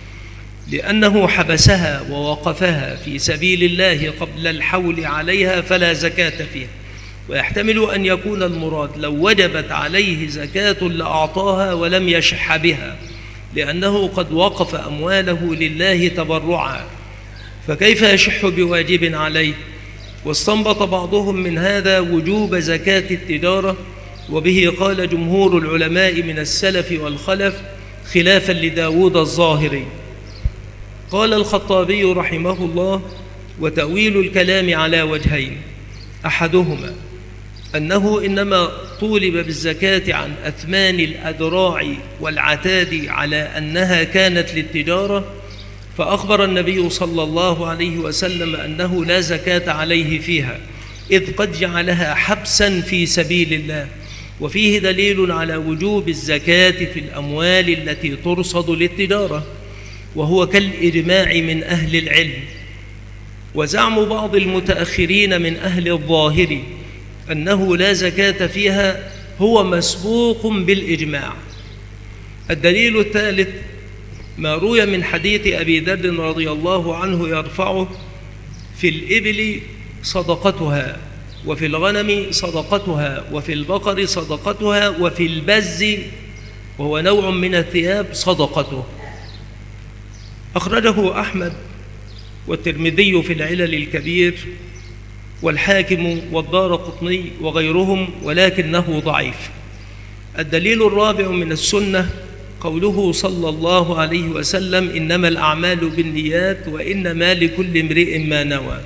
لأنه حبسها ووقفها في سبيل الله قبل الحول عليها فلا زكاة فيها. ويحتمل أن يكون المراد لو وجبت عليه زكاة لأعطاها ولم يشح بها، لأنه قد وقف أمواله لله تبرعا، فكيف يشح بواجب عليه؟ واستنبط بعضهم من هذا وجوب زكاة التجارة، وبه قال جمهور العلماء من السلف والخلف خلافا لداود الظاهري. قال الخطابي رحمه الله: وتأويل الكلام على وجهين، أحدهما أنه إنما طولب بالزكاة عن أثمان الأدراع والعتاد على أنها كانت للتجارة، فأخبر النبي صلى الله عليه وسلم أنه لا زكاة عليه فيها، إذ قد جعلها حبسا في سبيل الله. وفيه دليل على وجوب الزكاة في الأموال التي ترصد للتجارة، وهو كالإجماع من أهل العلم. وزعم بعض المتأخرين من أهل الظاهر أنه لا زكاة فيها هو مسبوق بالإجماع. الدليل الثالث ما روي من حديث أبي ذر رضي الله عنه يرفعه: في الإبل صدقتها، وفي الغنم صدقتها، وفي البقر صدقتها، وفي البز وهو نوع من الثياب صدقته. أخرجه أحمد والترمذي في العلل الكبير والحاكم والدارقطني وغيرهم، ولكنه ضعيف. الدليل الرابع من السنة قوله صلى الله عليه وسلم: إنما الأعمال بالنيات وإنما لكل امرئ ما نوى.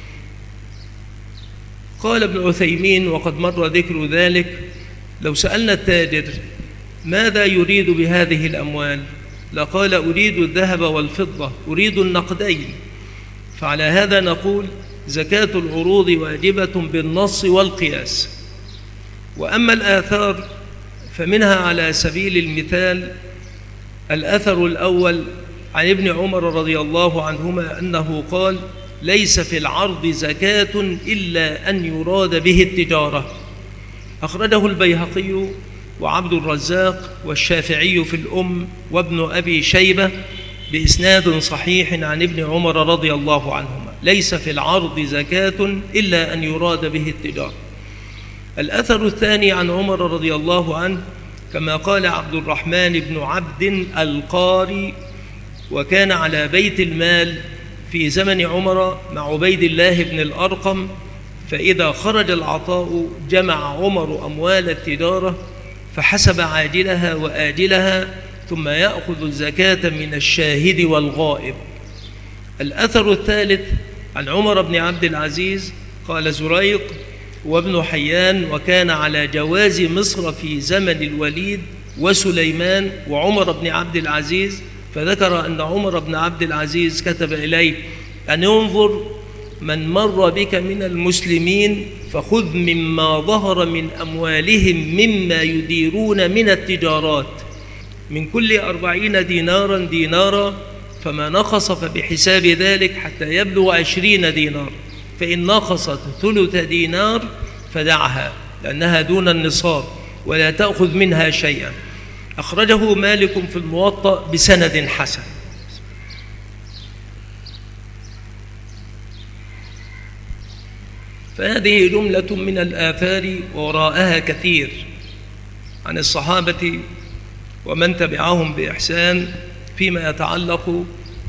قال ابن عثيمين وقد مر ذكر ذلك: لو سألنا التاجر ماذا يريد بهذه الأموال لقال: أريد الذهب والفضة، أريد النقدين. فعلى هذا نقول: زكاة العروض واجبة بالنص والقياس. وأما الآثار فمنها على سبيل المثال الأثر الأول عن ابن عمر رضي الله عنهما أنه قال: ليس في العرض زكاة إلا أن يراد به التجارة. أخرجه البيهقي وعبد الرزاق والشافعي في الأم وابن أبي شيبة بإسناد صحيح عن ابن عمر رضي الله عنهما: ليس في العرض زكاة إلا أن يراد به التجارة. الأثر الثاني عن عمر رضي الله عنه كما قال عبد الرحمن بن عبد القاري: وكان على بيت المال في زمن عمر مع عبيد الله بن الأرقم، فإذا خرج العطاء جمع عمر أموال التجارة فحسب عاجلها وآجلها، ثم يأخذ الزكاة من الشاهد والغائب. الأثر الثالث عن عمر بن عبد العزيز قال زريق وابن حيان: وكان على جواز مصر في زمن الوليد وسليمان وعمر بن عبد العزيز، فذكر أن عمر بن عبد العزيز كتب إليه يعني انظر من مر بك من المسلمين فخذ مما ظهر من أموالهم مما يديرون من التجارات من كل أربعين دينارا دينارا، فما نقص فبحساب ذلك حتى يبلغ عشرين دينار، فإن نقصت ثلث دينار فدعها لأنها دون النصاب ولا تأخذ منها شيئا. أخرجه مالك في الموطأ بسند حسن. فهذه جملة من الآثار ووراءها كثير عن الصحابة ومن تبعهم بإحسان فيما يتعلق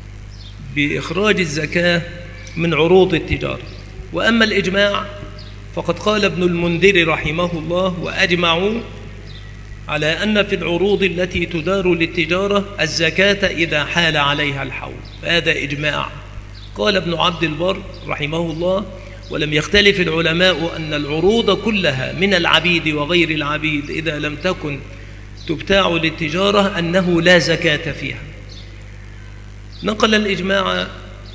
بإخراج الزكاة من عروض التجارة. وأما الإجماع فقد قال ابن المنذر رحمه الله: وأجمعوا على أن في العروض التي تدار للتجارة الزكاة إذا حال عليها الحول. هذا إجماع. قال ابن عبد البر رحمه الله: ولم يختلف العلماء أن العروض كلها من العبيد وغير العبيد إذا لم تكن تبتاع للتجارة أنه لا زكاة فيها. نقل الإجماع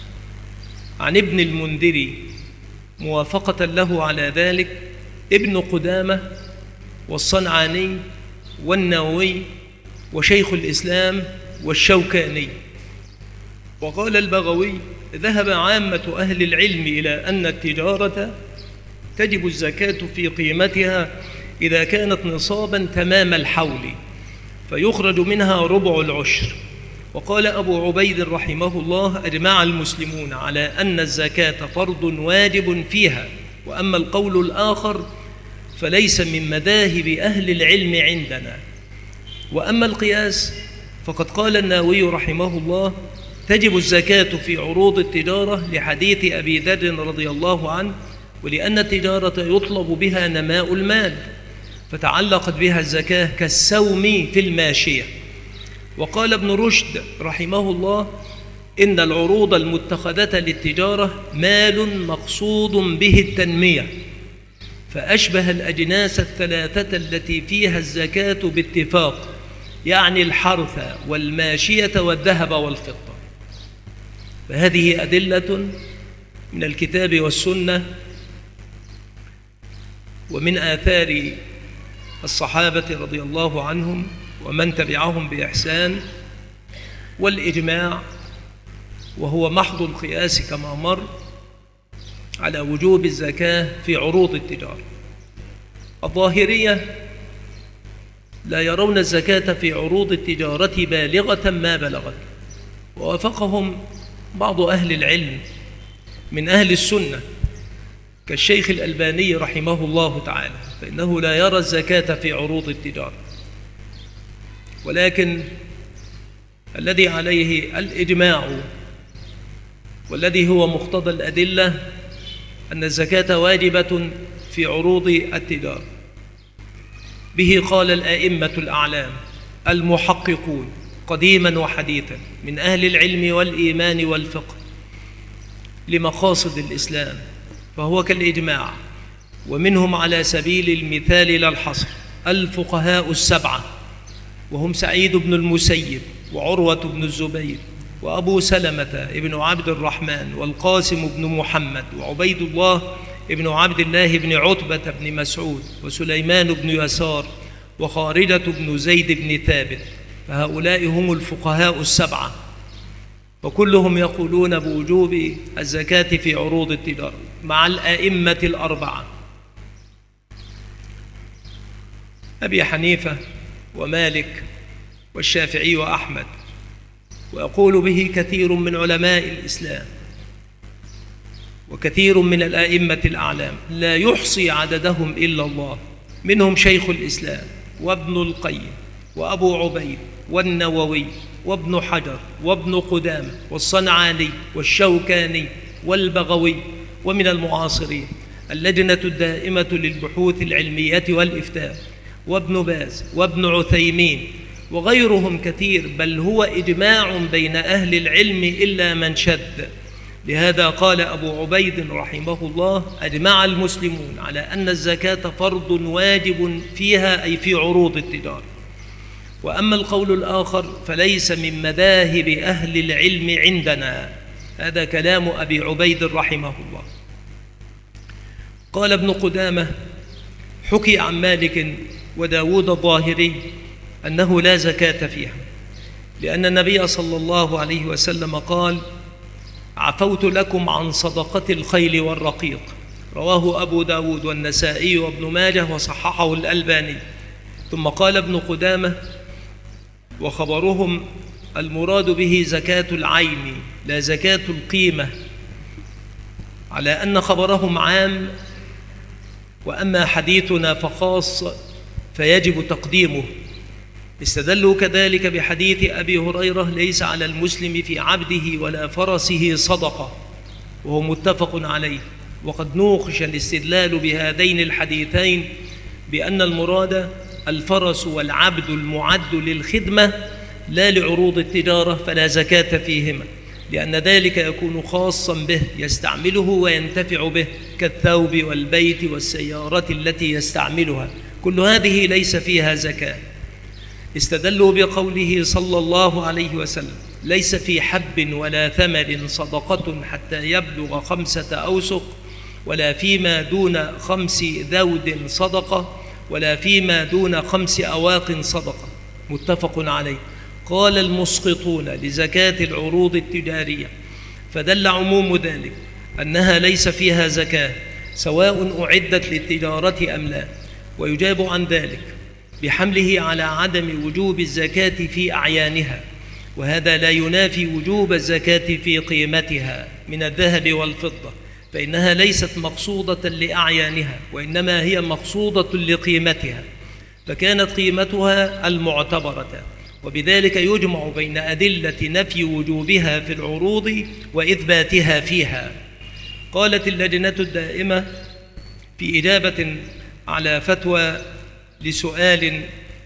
عن ابن المنذر موافقة له على ذلك ابن قدامة والصنعاني والنووي وشيخ الإسلام والشوكاني. وقال البغوي: ذهب عامة أهل العلم إلى أن التجارة تجب الزكاة في قيمتها إذا كانت نصابا تمام الحول فيخرج منها ربع العشر. وقال أبو عبيد رحمه الله: أجمع المسلمون على أن الزكاة فرض واجب فيها. وأما القول الآخر فليس من مذاهب أهل العلم عندنا. وأما القياس فقد قال النووي رحمه الله: تجب الزكاة في عروض التجارة لحديث أبي ذر رضي الله عنه، ولأن التجارة يطلب بها نماء المال فتعلقت بها الزكاة كالسوم في الماشية. وقال ابن رشد رحمه الله: إن العروض المتخذة للتجارة مال مقصود به التنمية، فأشبه الأجناس الثلاثة التي فيها الزكاة باتفاق، يعني الحرث والماشية والذهب والفضة. فهذه أدلة من الكتاب والسنة ومن آثار الصحابة رضي الله عنهم ومن تبعهم بإحسان، والإجماع وهو محض القياس كما مر على وجوب الزكاة في عروض التجارة. الظاهرية لا يرون الزكاة في عروض التجارة بالغة ما بلغت، ووافقهم بعض أهل العلم من أهل السنة كالشيخ الألباني رحمه الله تعالى، فإنه لا يرى الزكاة في عروض التجارة. ولكن الذي عليه الإجماع والذي هو مقتضى الأدلة أن الزكاة واجبة في عروض التجارة. به قال الأئمة الأعلام المحققون قديما وحديثا من أهل العلم والإيمان والفقه لمقاصد الإسلام، فهو كالإجماع. ومنهم على سبيل المثال لا الحصر الفقهاء السبعة، وهم سعيد بن المسيب وعروة بن الزبير وأبو سلمة ابن عبد الرحمن والقاسم بن محمد وعبيد الله ابن عبد الله بن عتبة بن مسعود وسليمان بن يسار وخارجة بن زيد بن ثابت. فهؤلاء هم الفقهاء السبعة، وكلهم يقولون بوجوب الزكاة في عروض التجارة مع الأئمة الأربعة أبي حنيفة ومالك والشافعي وأحمد. ويقول به كثير من علماء الإسلام وكثير من الأئمة الأعلام لا يحصي عددهم إلا الله، منهم شيخ الإسلام وابن القيم وأبو عبيد والنووي وابن حجر وابن قدامة والصنعاني والشوكاني والبغوي، ومن المعاصرين اللجنة الدائمة للبحوث العلمية والإفتاء وابن باز وابن عثيمين وغيرهم كثير، بل هو إجماع بين أهل العلم إلا من شد. لهذا قال أبو عبيد رحمه الله: أجمع المسلمون على أن الزكاة فرض واجب فيها، أي في عروض التجارة. وأما القول الآخر فليس من مذاهب أهل العلم عندنا، هذا كلام أبي عبيد رحمه الله. قال ابن قدامة: حكي عن مالك وداود الظاهري أنه لا زكاة فيها، لأن النبي صلى الله عليه وسلم قال: عفوت لكم عن صدقة الخيل والرقيق. رواه أبو داود والنسائي وابن ماجه وصححه الألباني. ثم قال ابن قدامة: وخبرهم المراد به زكاة العين لا زكاة القيمة، على أن خبرهم عام، وأما حديثنا فخاص فيجب تقديمه. استدلوا كذلك بحديث أبي هريرة: ليس على المسلم في عبده ولا فرسه صدقة، وهو متفق عليه. وقد نوقش الاستدلال بهذين الحديثين بأن المراد الفرس والعبد المعد للخدمة لا لعروض التجارة، فلا زكاة فيهما، لأن ذلك يكون خاصا به يستعمله وينتفع به، كالثوب والبيت والسيارة التي يستعملها، كل هذه ليس فيها زكاة. استدلوا بقوله صلى الله عليه وسلم: ليس في حب ولا ثمر صدقة حتى يبلغ خمسة أوسق، ولا فيما دون خمس ذود صدقة، ولا فيما دون خمس أواق صدقة، متفق عليه. قال المسقطون لزكاة العروض التجارية، فدل عموم ذلك أنها ليس فيها زكاة سواء أعدت للتجارة أم لا. ويجاب عن ذلك بحمله على عدم وجوب الزكاة في أعيانها، وهذا لا ينافي وجوب الزكاة في قيمتها من الذهب والفضة، فإنها ليست مقصودة لأعيانها، وإنما هي مقصودة لقيمتها، فكانت قيمتها المعتبرة. وبذلك يجمع بين أدلة نفي وجوبها في العروض وإثباتها فيها. قالت اللجنة الدائمة في إجابة على فتوى لسؤال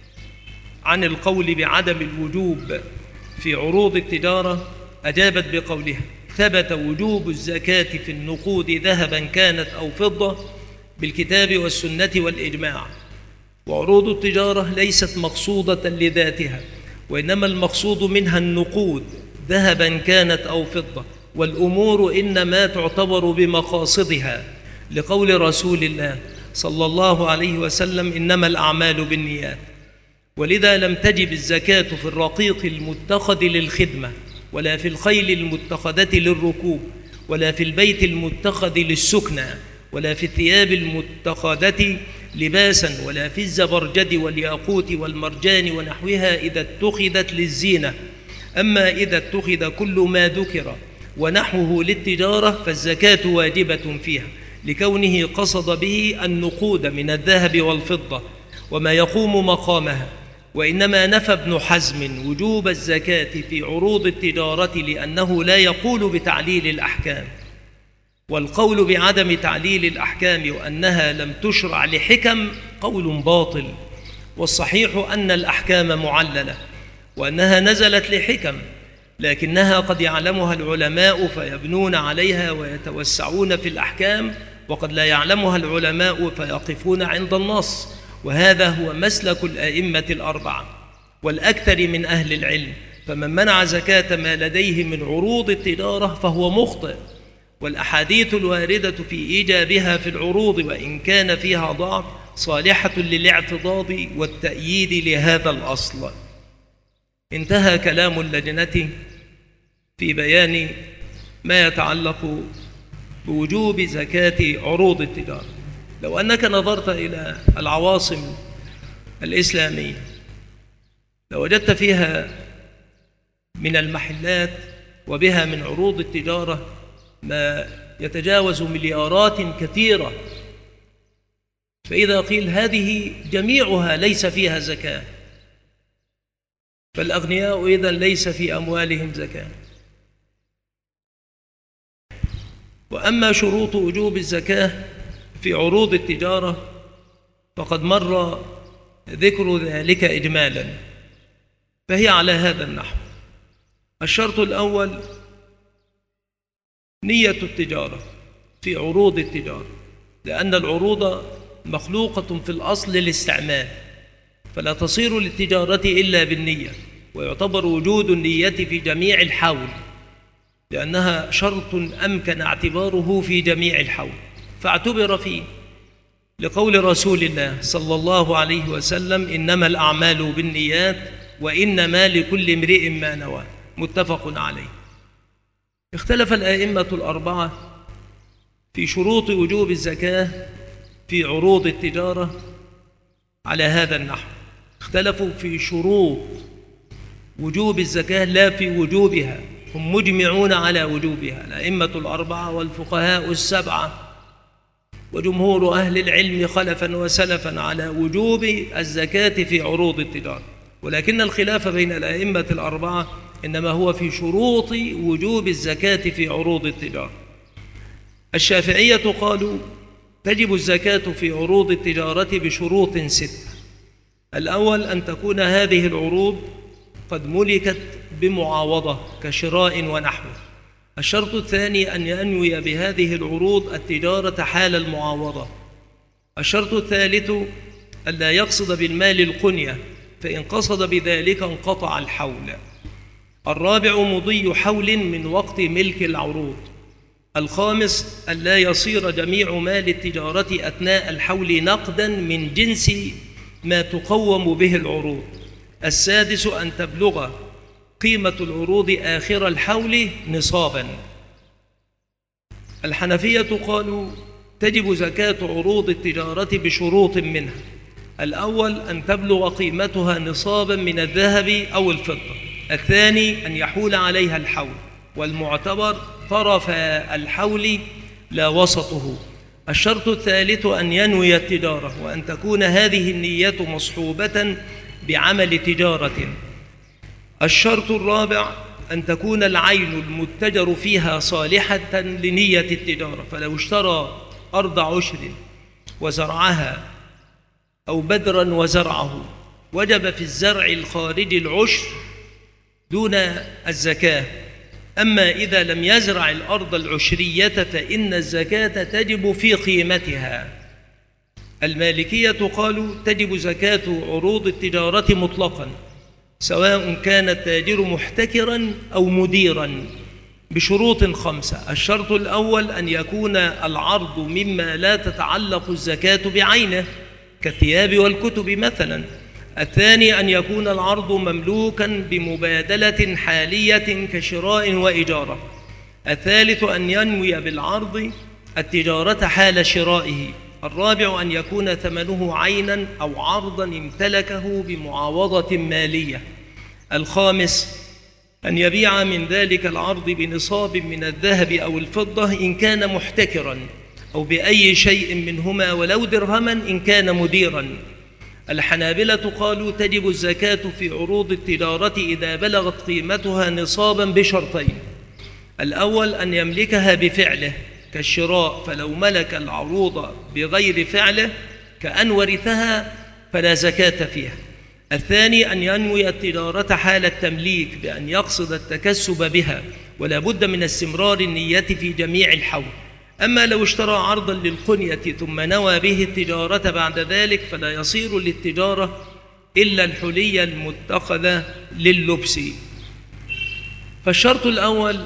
عن القول بعدم الوجوب في عروض التجارة، أجابت بقولها: ثبت وجوب الزكاة في النقود ذهبا كانت أو فضة بالكتاب والسنة والإجماع، وعروض التجارة ليست مقصودة لذاتها، وإنما المقصود منها النقود ذهبا كانت أو فضة، والأمور إنما تعتبر بمقاصدها، لقول رسول الله صلى الله عليه وسلم: إنما الأعمال بالنيات. ولذا لم تجب الزكاة في الرقيق المتخذ للخدمة، ولا في الخيل المتخذة للركوب، ولا في البيت المتخذ للسكنى، ولا في الثياب المتخذة لباسا، ولا في الزبرجد والياقوت والمرجان ونحوها إذا اتخذت للزينة. أما إذا اتخذ كل ما ذكر ونحوه للتجارة فالزكاة واجبة فيها، لكونه قصد به النقود من الذهب والفضة وما يقوم مقامها. وإنما نفى ابن حزم وجوب الزكاة في عروض التجارة لأنه لا يقول بتعليل الأحكام، والقول بعدم تعليل الأحكام وأنها لم تشرع لحكم قول باطل، والصحيح أن الأحكام معللة، وأنها نزلت لحكم، لكنها قد يعلمها العلماء فيبنون عليها ويتوسعون في الأحكام، وقد لا يعلمها العلماء فيقفون عند النص. وهذا هو مسلك الأئمة الأربعة والأكثر من أهل العلم. فمن منع زكاة ما لديه من عروض التجارة فهو مخطئ، والأحاديث الواردة في إيجابها في العروض وإن كان فيها ضعف صالحة للاعتضاض والتأييد لهذا الأصل. انتهى كلام اللجنة في بيان ما يتعلق بوجوب زكاة عروض التجارة. لو أنك نظرت إلى العواصم الإسلامية لوجدت فيها من المحلات وبها من عروض التجارة ما يتجاوز مليارات كثيرة، فإذا قيل هذه جميعها ليس فيها زكاة، فالأغنياء إذن ليس في أموالهم زكاة. وأما شروط وجوب الزكاة في عروض التجارة فقد مر ذكر ذلك إجمالا، فهي على هذا النحو: الشرط الأول نية التجارة في عروض التجارة، لأن العروض مخلوقة في الأصل للاستعمال، فلا تصير للتجارة إلا بالنية، ويعتبر وجود النية في جميع الحول. لأنها شرط أمكن اعتباره في جميع الحول فاعتبر فيه، لقول رسول الله صلى الله عليه وسلم: إنما الأعمال بالنيات وإنما لكل امرئ ما نوى، متفق عليه. اختلف الأئمة الأربعة في شروط وجوب الزكاة في عروض التجارة على هذا النحو. اختلفوا في شروط وجوب الزكاة لا في وجوبها، هم مجمعون على وجوبها الأئمة الأربعة والفقهاء السبعة وجمهور أهل العلم خلفا وسلفا على وجوب الزكاة في عروض التجارة، ولكن الخلاف بين الأئمة الأربعة إنما هو في شروط وجوب الزكاة في عروض التجارة. الشافعية قالوا تجب الزكاة في عروض التجارة بشروط ستة. الأول أن تكون هذه العروض قد ملكت بمعاوضة كشراء ونحوه. الشرط الثاني أن ينوي بهذه العروض التجارة حال المعاوضة. الشرط الثالث ألا يقصد بالمال القنية، فإن قصد بذلك انقطع الحول. الرابع مضي حول من وقت ملك العروض. الخامس ألا يصير جميع مال التجارة أثناء الحول نقدا من جنس ما تقوم به العروض. السادس أن تبلغ قيمة العروض آخر الحول نصابا. الحنفية قالوا تجب زكاة عروض التجارة بشروط منها. الأول أن تبلغ قيمتها نصابا من الذهب أو الفضة. الثاني أن يحول عليها الحول، والمعتبر طرف الحول لا وسطه. الشرط الثالث أن ينوي التجارة، وأن تكون هذه النية مصحوبة بعمل تجارة. الشرط الرابع أن تكون العين المتجر فيها صالحة لنية التجارة، فلو اشترى أرض عشر وزرعها أو بدرا وزرعه وجب في الزرع الخارج العشر دون الزكاة. أما إذا لم يزرع الأرض العشرية فإن الزكاة تجب في قيمتها. المالكية قالوا تجب زكاة عروض التجارة مطلقا، سواء كان التاجر محتكرا أو مديرا، بشروط خمسة. الشرط الأول أن يكون العرض مما لا تتعلق الزكاة بعينه كالثياب والكتب مثلا. الثاني أن يكون العرض مملوكا بمبادلة حالية كشراء وإجارة. الثالث أن ينوي بالعرض التجارة حال شرائه. الرابع أن يكون ثمنه عينا أو عرضا امتلكه بمعاوضة مالية. الخامس أن يبيع من ذلك العرض بنصاب من الذهب أو الفضة إن كان محتكرا، أو بأي شيء منهما ولو درهما إن كان مديرا. الحنابلة قالوا تجب الزكاة في عروض التجارة إذا بلغت قيمتها نصابا بشرطين. الأول أن يملكها بفعله كالشراء، فلو ملك العروض بغير فعله كأن ورثها فلا زكاة فيها. الثاني أن ينوي التجارة حال التمليك بأن يقصد التكسب بها، ولا بد من استمرار النية في جميع الحول. أما لو اشترى عرضا للقنية ثم نوى به التجارة بعد ذلك فلا يصير للتجارة إلا الحلي المتخذة لللبس. فالشرط الأول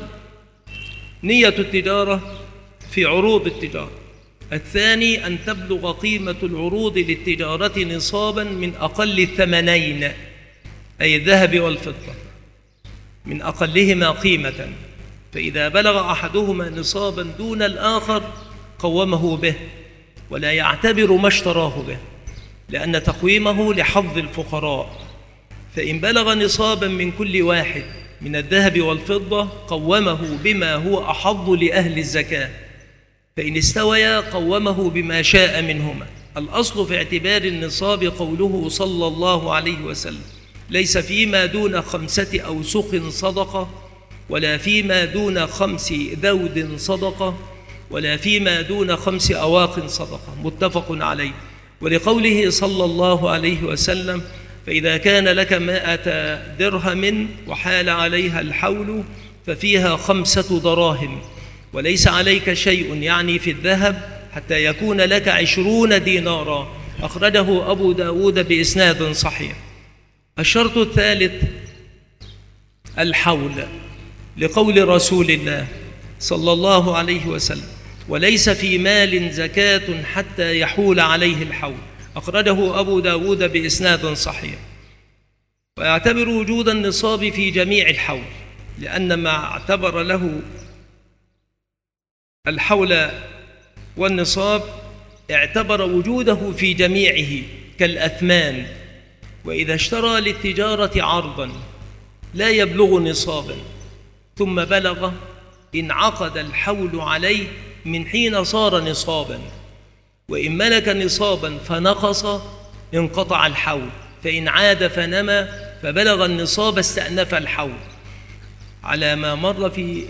نية التجارة في عروض التجارة. الثاني أن تبلغ قيمة العروض للتجارة نصابا من أقل الثمنين، أي الذهب والفضة، من أقلهما قيمة. فإذا بلغ أحدهما نصابا دون الآخر قومه به، ولا يعتبر ما اشتراه به، لأن تقويمه لحظ الفقراء. فإن بلغ نصابا من كل واحد من الذهب والفضة قومه بما هو أحظ لأهل الزكاة، فإن استويا قومه بما شاء منهما. الأصل في اعتبار النصاب قوله صلى الله عليه وسلم: ليس فيما دون خمسة أوسق صدقة، ولا فيما دون خمس ذود صدقة، ولا فيما دون خمس أواق صدقة، متفق عليه. ولقوله صلى الله عليه وسلم: فإذا كان لك مائة درهم وحال عليها الحول ففيها خمسة دراهم، وليس عليك شيء، يعني في الذهب، حتى يكون لك عشرون دينارا. أخرجه أبو داود بإسناد صحيح. الشرط الثالث الحول، لقول رسول الله صلى الله عليه وسلم: وليس في مال زكاة حتى يحول عليه الحول. أخرجه أبو داود بإسناد صحيح. ويعتبر وجود النصاب في جميع الحول، لأن ما اعتبر له الحول والنصاب اعتبر وجوده في جميعه كالأثمان. وإذا اشترى للتجارة عرضا لا يبلغ نصابا ثم بلغ، انعقد الحول عليه من حين صار نصابا. وإن ملك نصابا فنقص انقطع الحول، فإن عاد فنمى فبلغ النصاب استأنف الحول، على ما مر في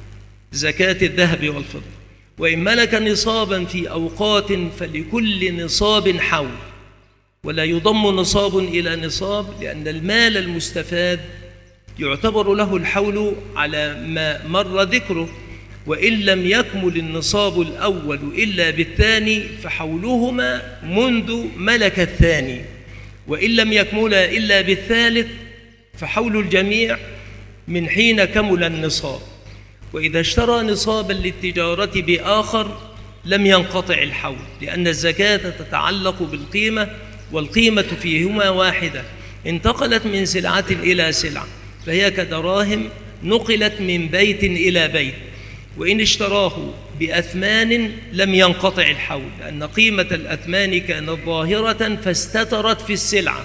زكاة الذهب والفضة. وإن ملك نصابا في أوقات فلكل نصاب حول، ولا يضم نصاب إلى نصاب، لأن المال المستفاد يعتبر له الحول على ما مر ذكره. وإن لم يكمل النصاب الأول إلا بالثاني فحولهما منذ ملك الثاني، وإن لم يكمل إلا بالثالث فحول الجميع من حين كمل النصاب. وإذا اشترى نصابا للتجارة بآخر لم ينقطع الحول، لأن الزكاة تتعلق بالقيمة، والقيمة فيهما واحدة. انتقلت من سلعة إلى سلعة فهي كدراهم نقلت من بيت إلى بيت. وإن اشتراه بأثمان لم ينقطع الحول، لأن قيمة الأثمان كانت ظاهرة فاستترت في السلعة.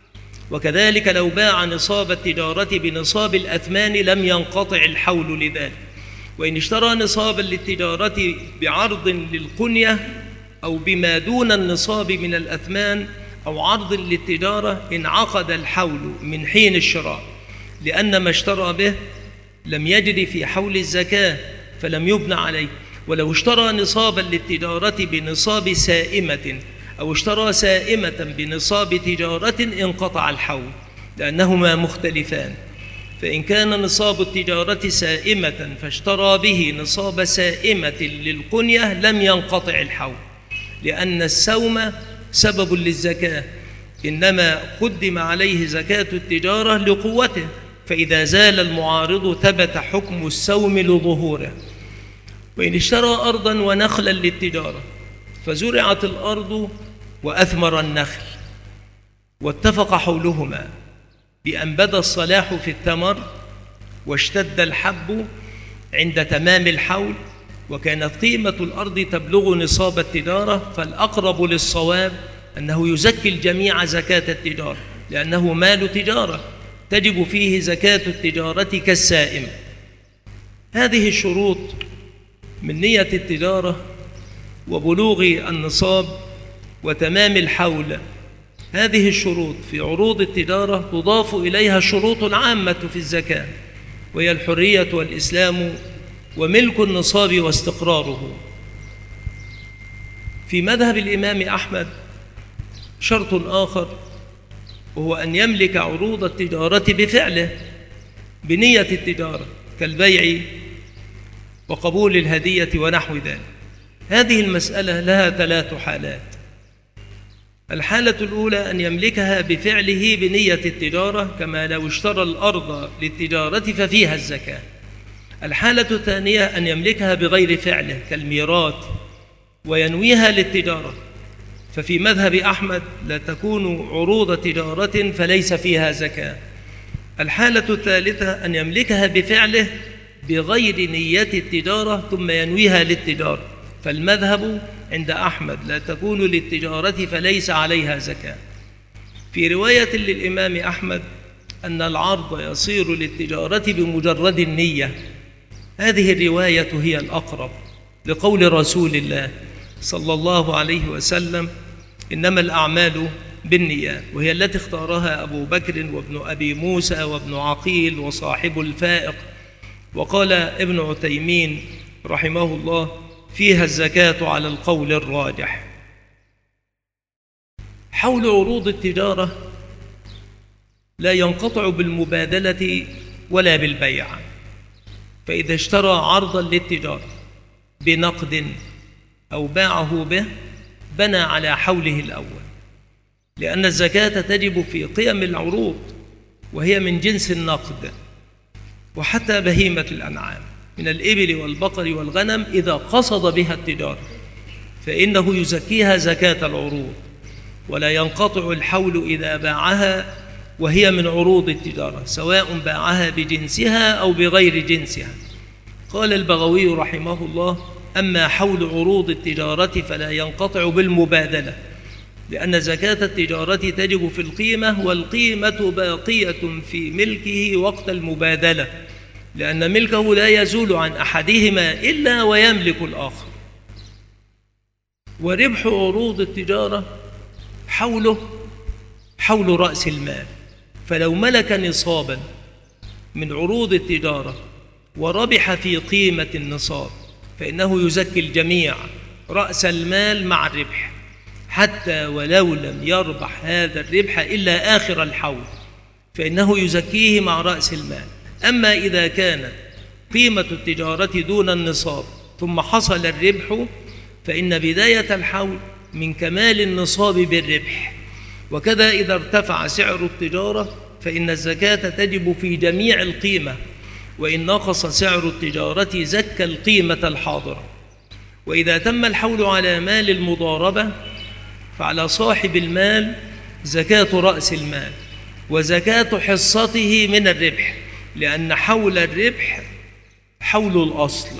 وكذلك لو باع نصاب التجارة بنصاب الأثمان لم ينقطع الحول لذلك. وإن اشترى نصابا للتجارة بعرض للقنية أو بما دون النصاب من الأثمان أو عرض للتجارة انعقد الحول من حين الشراء، لأن ما اشترى به لم يجري في حول الزكاة فلم يبنى عليه. ولو اشترى نصابا للتجارة بنصاب سائمة أو اشترى سائمة بنصاب تجارة انقطع الحول، لأنهما مختلفان. فإن كان نصاب التجارة سائمة فاشترى به نصاب سائمة للقنية لم ينقطع الحول، لأن السوم سبب للزكاة، إنما قدم عليه زكاة التجارة لقوته، فإذا زال المعارض ثبت حكم السوم لظهوره. وإن اشترى أرضا ونخلا للتجارة فزرعت الأرض وأثمر النخل واتفق حولهما بأن بدا الصلاح في الثمر واشتد الحب عند تمام الحول، وكانت قيمة الأرض تبلغ نصاب التجارة، فالأقرب للصواب أنه يزكي الجميع زكاة التجارة، لأنه مال تجارة تجب فيه زكاة التجارة كالسائم. هذه الشروط من نية التجارة وبلوغ النصاب وتمام الحول، هذه الشروط في عروض التجارة تضاف إليها الشروط العامة في الزكاة، وهي الحرية والإسلام وملك النصاب واستقراره. في مذهب الإمام أحمد شرط آخر، وهو أن يملك عروض التجارة بفعله بنية التجارة كالبيع وقبول الهدية ونحو ذلك. هذه المسألة لها ثلاث حالات. الحالة الأولى أن يملكها بفعله بنية التجارة، كما لو اشترى الأرض للتجارة ففيها الزكاة. الحالة الثانية أن يملكها بغير فعله كالميراث وينويها للتجارة، ففي مذهب أحمد لا تكون عروض تجارة فليس فيها زكاة. الحالة الثالثة أن يملكها بفعله بغير نية التجارة ثم ينويها للتجارة، فالمذهب عند أحمد لا تكون للتجارة فليس عليها زكاة. في رواية للإمام أحمد أن العرض يصير للتجارة بمجرد النية. هذه الرواية هي الأقرب لقول رسول الله صلى الله عليه وسلم: إنما الأعمال بالنيات، وهي التي اختارها أبو بكر وابن أبي موسى وابن عقيل وصاحب الفائق. وقال ابن عثيمين رحمه الله: فيها الزكاة على القول الراجح. حول عروض التجارة لا ينقطع بالمبادلة ولا بالبيع، فإذا اشترى عرضا للتجارة بنقد أو باعه به بنى على حوله الأول، لأن الزكاة تجب في قيم العروض وهي من جنس النقد. وحتى بهيمة الأنعام من الإبل والبقر والغنم إذا قصد بها التجارة فإنه يزكيها زكاة العروض، ولا ينقطع الحول إذا باعها وهي من عروض التجارة سواء باعها بجنسها أو بغير جنسها. قال البغوي رحمه الله: أما حول عروض التجارة فلا ينقطع بالمبادلة، لأن زكاة التجارة تجب في القيمة، والقيمة باقية في ملكه وقت المبادلة، لأن ملكه لا يزول عن أحدهما إلا ويملك الآخر. وربح عروض التجارة حوله حول رأس المال، فلو ملك نصابا من عروض التجارة وربح في قيمة النصاب فإنه يزكي الجميع رأس المال مع الربح، حتى ولو لم يربح هذا الربح إلا آخر الحول فإنه يزكيه مع رأس المال. أما إذا كانت قيمة التجارة دون النصاب ثم حصل الربح فإن بداية الحول من كمال النصاب بالربح. وكذا إذا ارتفع سعر التجارة فإن الزكاة تجب في جميع القيمة، وإن نقص سعر التجارة زكى القيمة الحاضرة. وإذا تم الحول على مال المضاربة فعلى صاحب المال زكاة رأس المال وزكاة حصته من الربح، لأن حول الربح حول الأصل.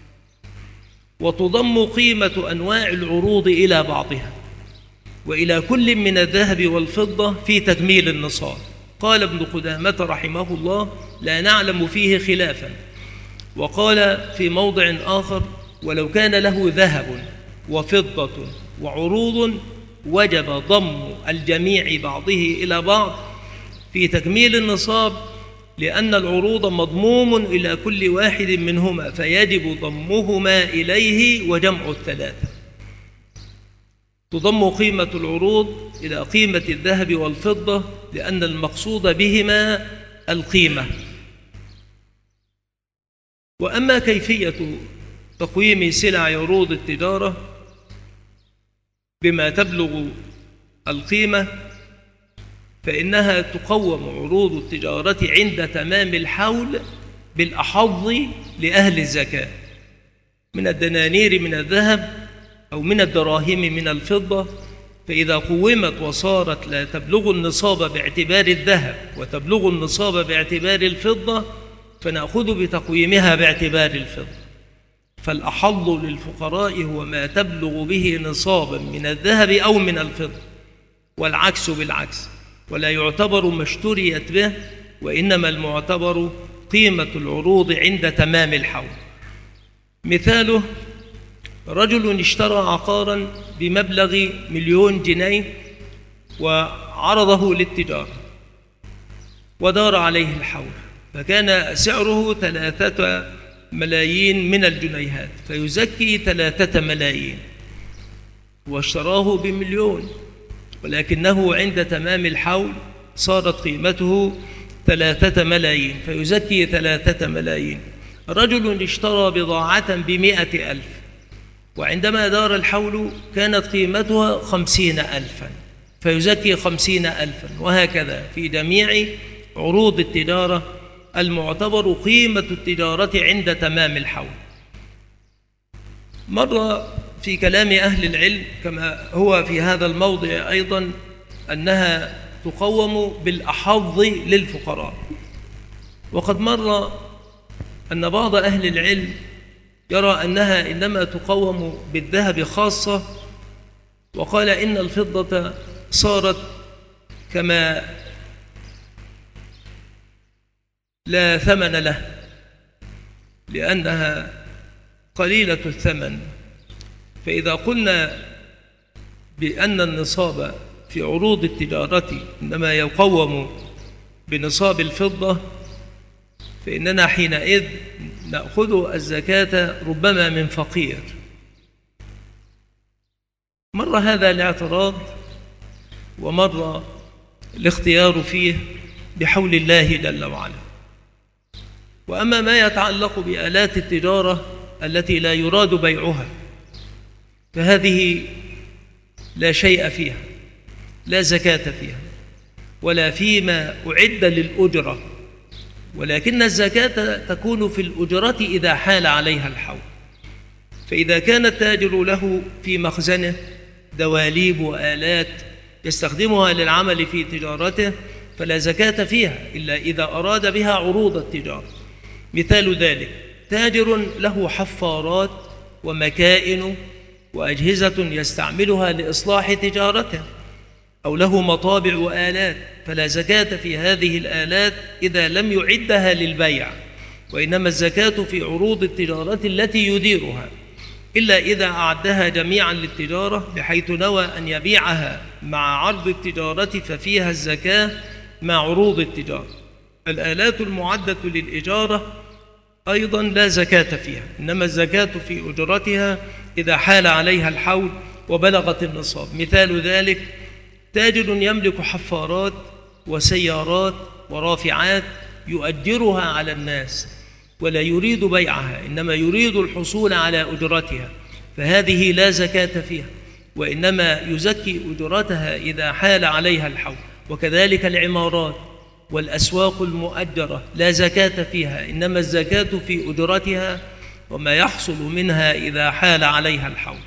وتضم قيمة أنواع العروض إلى بعضها وإلى كل من الذهب والفضة في تكميل النصاب. قال ابن قدامة رحمه الله: لا نعلم فيه خلافا. وقال في موضع آخر: ولو كان له ذهب وفضة وعروض وجب ضم الجميع بعضه إلى بعض في تكميل النصاب، لأن العروض مضموم إلى كل واحد منهما فيجب ضمهما إليه وجمع الثلاثة. تضم قيمة العروض إلى قيمة الذهب والفضة لأن المقصود بهما القيمة. وأما كيفية تقويم سلع عروض التجارة بما تبلغ القيمة فإنها تقوم عروض التجارة عند تمام الحول بالأحظ لأهل الزكاة من الدنانير من الذهب أو من الدراهم من الفضة. فإذا قومت وصارت لا تبلغ النصاب باعتبار الذهب وتبلغ النصاب باعتبار الفضة فنأخذ بتقويمها باعتبار الفضة. فالأحظ للفقراء هو ما تبلغ به نصابا من الذهب أو من الفضة، والعكس بالعكس، ولا يعتبر ما اشتريت به، وإنما المعتبر قيمة العروض عند تمام الحول. مثاله: رجل اشترى عقارا بمبلغ مليون جنيه وعرضه للتجارة ودار عليه الحول، فكان سعره ثلاثة ملايين من الجنيهات فيزكي ثلاثة ملايين، واشتراه بمليون ولكنه عند تمام الحول صارت قيمته ثلاثة ملايين فيزكي ثلاثة ملايين. رجل اشترى بضاعة بمئة ألف وعندما دار الحول كانت قيمتها خمسين ألفا فيزكي خمسين ألفا، وهكذا في جميع عروض التجارة المعتبر قيمة التجارة عند تمام الحول. مر في كلام أهل العلم كما هو في هذا الموضع أيضا أنها تقوم بالأحظ للفقراء. وقد مر أن بعض أهل العلم يرى أنها إنما تقوم بالذهب خاصة، وقال إن الفضة صارت كما لا ثمن له لأنها قليلة الثمن. فإذا قلنا بأن النصاب في عروض التجارة إنما يقوم بنصاب الفضة فإننا حينئذ نأخذ الزكاة ربما من فقير. مر هذا الاعتراض ومر الاختيار فيه بحول الله جل وعلا. وأما ما يتعلق بآلات التجارة التي لا يراد بيعها فهذه لا شيء فيها، لا زكاة فيها، ولا فيما أعد للأجرة ولكن الزكاة تكون في الأجرة إذا حال عليها الحول. فإذا كان التاجر له في مخزنه دواليب وآلات يستخدمها للعمل في تجارته فلا زكاة فيها إلا إذا أراد بها عروض التجارة. مثال ذلك تاجر له حفارات ومكائن وأجهزة يستعملها لإصلاح تجارته، أو له مطابع وآلات، فلا زكاة في هذه الآلات إذا لم يعدها للبيع، وإنما الزكاة في عروض التجارة التي يديرها، إلا إذا أعدها جميعا للتجارة بحيث نوى أن يبيعها مع عرض التجارة ففيها الزكاة مع عروض التجارة. الآلات المعدة للإجارة أيضا لا زكاة فيها، إنما الزكاة في أجرتها إذا حال عليها الحول وبلغت النصاب. مثال ذلك تاجر يملك حفارات وسيارات ورافعات يؤجرها على الناس ولا يريد بيعها، إنما يريد الحصول على أجرتها، فهذه لا زكاة فيها، وإنما يزكي أجرتها إذا حال عليها الحول. وكذلك العمارات والأسواق المؤجرة لا زكاة فيها، إنما الزكاة في أجرتها وما يحصل منها إذا حال عليها الحول.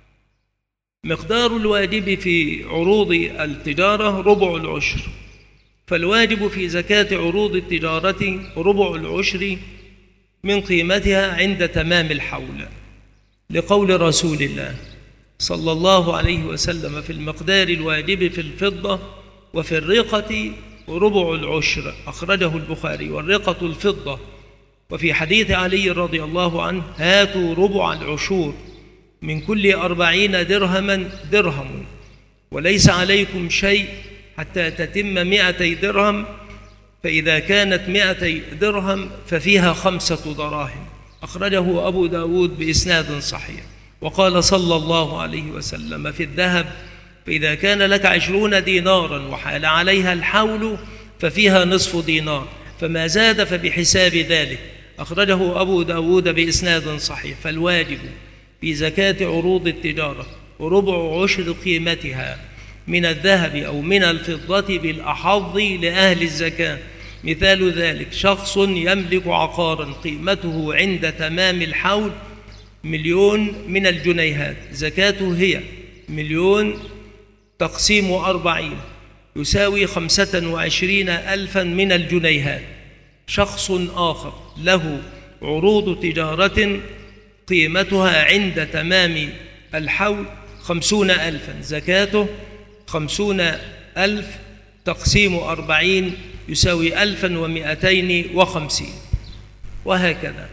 مقدار الواجب في عروض التجارة ربع العشر، فالواجب في زكاة عروض التجارة ربع العشر من قيمتها عند تمام الحول، لقول رسول الله صلى الله عليه وسلم في المقدار الواجب في الفضة وفي الرقة ربع العشر، أخرجه البخاري. والرقة الفضة. وفي حديث علي رضي الله عنه هاتوا ربع العشور من كل أربعين درهما درهم، وليس عليكم شيء حتى تتم مئتي درهم، فإذا كانت مئتي درهم ففيها خمسة دراهم، أخرجه أبو داود بإسناد صحيح. وقال صلى الله عليه وسلم في الذهب فإذا كان لك عشرون دينارا وحال عليها الحول ففيها نصف دينار، فما زاد فبحساب ذلك، أخرجه أبو داود بإسناد صحيح. فالواجب في زكاة عروض التجارة ربع عشر قيمتها من الذهب أو من الفضة بالأحظ لأهل الزكاة. مثال ذلك شخص يملك عقارا قيمته عند تمام الحول مليون من الجنيهات، زكاته هي مليون تقسيم أربعين يساوي خمسة وعشرين ألفا من الجنيهات. شخص آخر له عروض تجارة قيمتها عند تمام الحول خمسون ألفا، زكاته خمسون ألف تقسيم أربعين يساوي ألفا ومئتين وخمسين، وهكذا.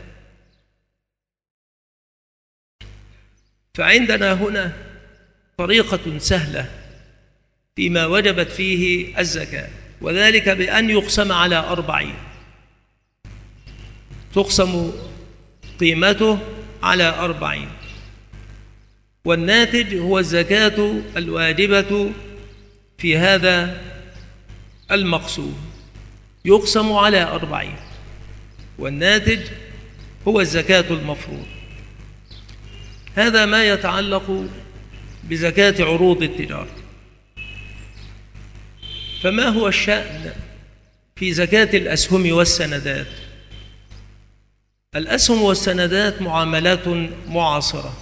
فعندنا هنا طريقة سهلة فيما وجبت فيه الزكاة، وذلك بأن يقسم على أربعين، تقسم قيمته على أربعين، والناتج هو الزكاة الواجبة في هذا المقسوم، يقسم على أربعين، والناتج هو الزكاة المفروض. هذا ما يتعلق بزكاة عروض التجارة. فما هو الشأن في زكاة الأسهم والسندات؟ الأسهم والسندات معاملات معاصرة،